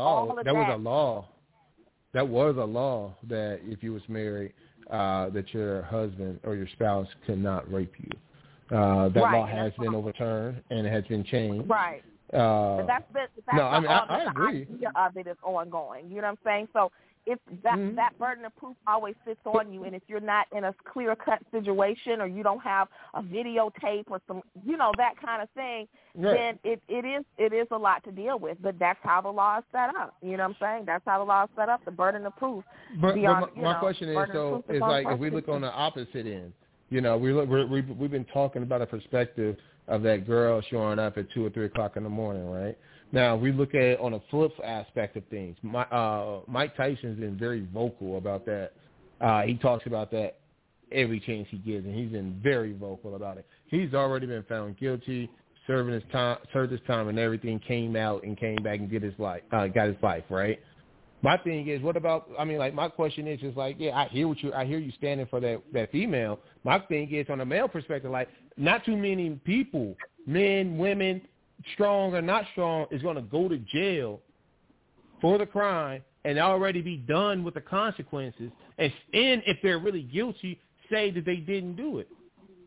a law that if you was married, that your husband or your spouse could not rape you. That law has been overturned and it has been changed. Right. But I agree. The idea of it is ongoing. You know what I'm saying? So if that burden of proof always sits on you, and if you're not in a clear-cut situation or you don't have a videotape or some, that kind of thing, then it is a lot to deal with. But that's how the law is set up. You know what I'm saying? That's how the law is set up, the burden of proof. But my question is, so it's like if we look on the opposite end, we've been talking about a perspective of that girl showing up at 2 or 3 o'clock in the morning, right? Now, we look at it on a flip aspect of things. Mike Tyson's been very vocal about that. He talks about that every chance he gets, and he's been very vocal about it. He's already been found guilty, served his time, and everything, came out and came back and got his life, right? My thing is, what about? My question is just like, I hear you standing for that female. My thing is, on a male perspective, like, not too many people, men, women, strong or not strong, is going to go to jail for the crime and already be done with the consequences, and if they're really guilty, say that they didn't do it.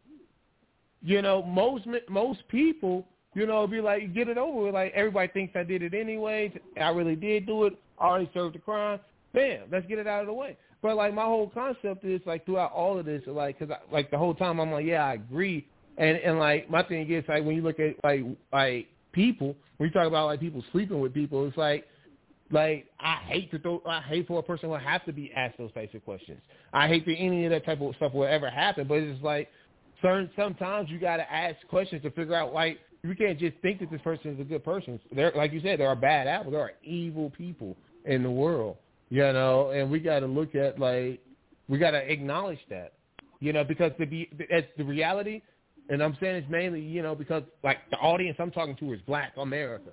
Most people, be like, get it over with. Like, everybody thinks I did it anyway. I really did do it. I already served the crime. Bam, let's get it out of the way. But, like, my whole concept is, like, throughout all of this, like, because, like, the whole time I'm like, yeah, I agree. And like, my thing is, like, when you look at, like people, when you talk about, like, people sleeping with people, it's like I hate for a person who have to be asked those types of questions. I hate that any of that type of stuff will ever happen, but it's like sometimes you got to ask questions to figure out, like, you can't just think that this person is a good person. There, like you said, there are bad apples. There are evil people in the world, and we got to look at, like, we got to acknowledge that, because that's the reality. And I'm saying it's mainly, because, like, the audience I'm talking to is Black America,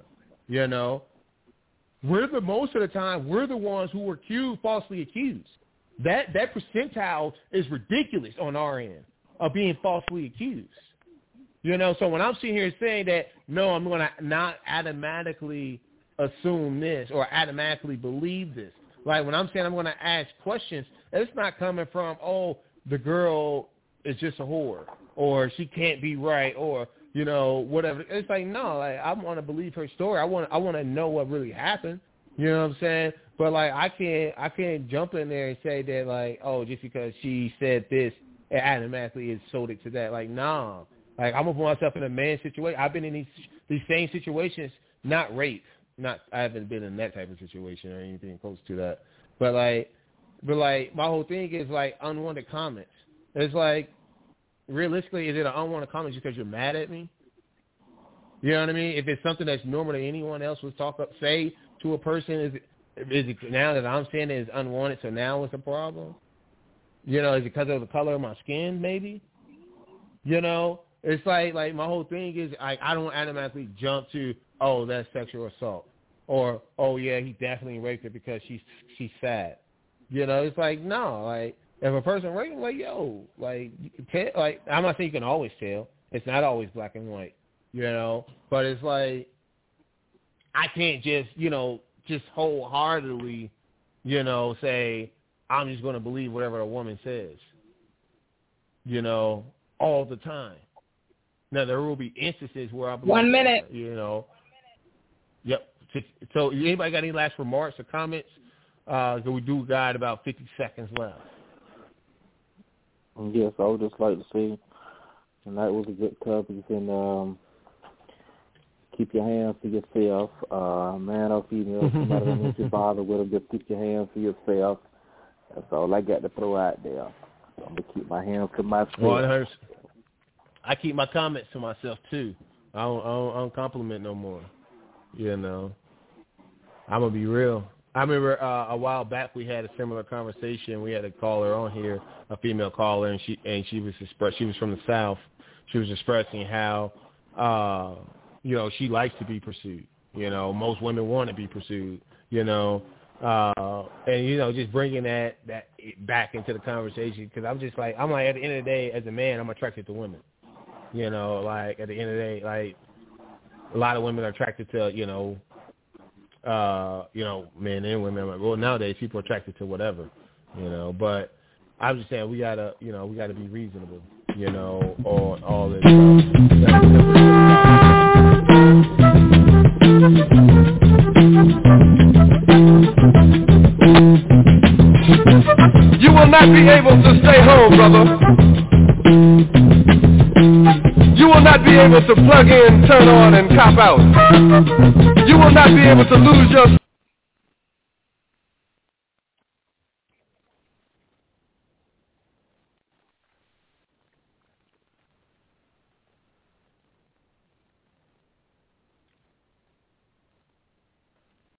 Most of the time, we're the ones who were falsely accused. That percentile is ridiculous on our end of being falsely accused. So when I'm sitting here saying that, no, I'm going to not automatically assume this or automatically believe this. Like, when I'm saying I'm going to ask questions, it's not coming from, the girl is just a whore, or she can't be right, or, whatever. It's like, no, like, I want to believe her story. I want to know what really happened. You know what I'm saying? But, like, I can't jump in there and say that, like, just because she said this, it automatically is sold it to that. Like, nah. Like, I'm going to put myself in a man situation. I've been in these same situations, not rape. I haven't been in that type of situation or anything close to that. But my whole thing is, like, unwanted comments. It's like, realistically, is it an unwanted comment just because you're mad at me? You know what I mean? If it's something that's normal that anyone else would say to a person, is it now that I'm saying it is unwanted, so now it's a problem? Is it because of the color of my skin, maybe? It's like my whole thing is, I don't automatically jump to, that's sexual assault, or yeah, he definitely raped her because she's fat. It's like, no, like, if a person raped, like, yo, like, you can tell, like, I'm not saying you can always tell. It's not always black and white, but it's like, I can't just wholeheartedly, say I'm just going to believe whatever a woman says, all the time. Now, there will be instances where I believe 1 minute. Yep. So, anybody got any last remarks or comments? We do got about 50 seconds left. Yes, I would just like to say tonight was a good topic, and keep your hands to yourself. Man or female, somebody that wants you bother with them, just keep your hands to yourself. That's all I got to throw out there. I'm going to keep my hands to myself. Well, it hurts. I keep my comments to myself, too. I don't compliment no more. You know. I'm going to be real. I remember a while back we had a similar conversation. We had a caller on here, a female caller, and she was from the South. She was expressing how, she likes to be pursued. Most women want to be pursued, and, just bringing that back into the conversation, because I'm like, at the end of the day, as a man, I'm attracted to women. At the end of the day, a lot of women are attracted to, men and women. Well, nowadays people are attracted to whatever, but I'm just saying we gotta be reasonable, on all this stuff. You will not be able to stay home, brother. You will not be able to plug in, turn on, and cop out. You will not be able to lose your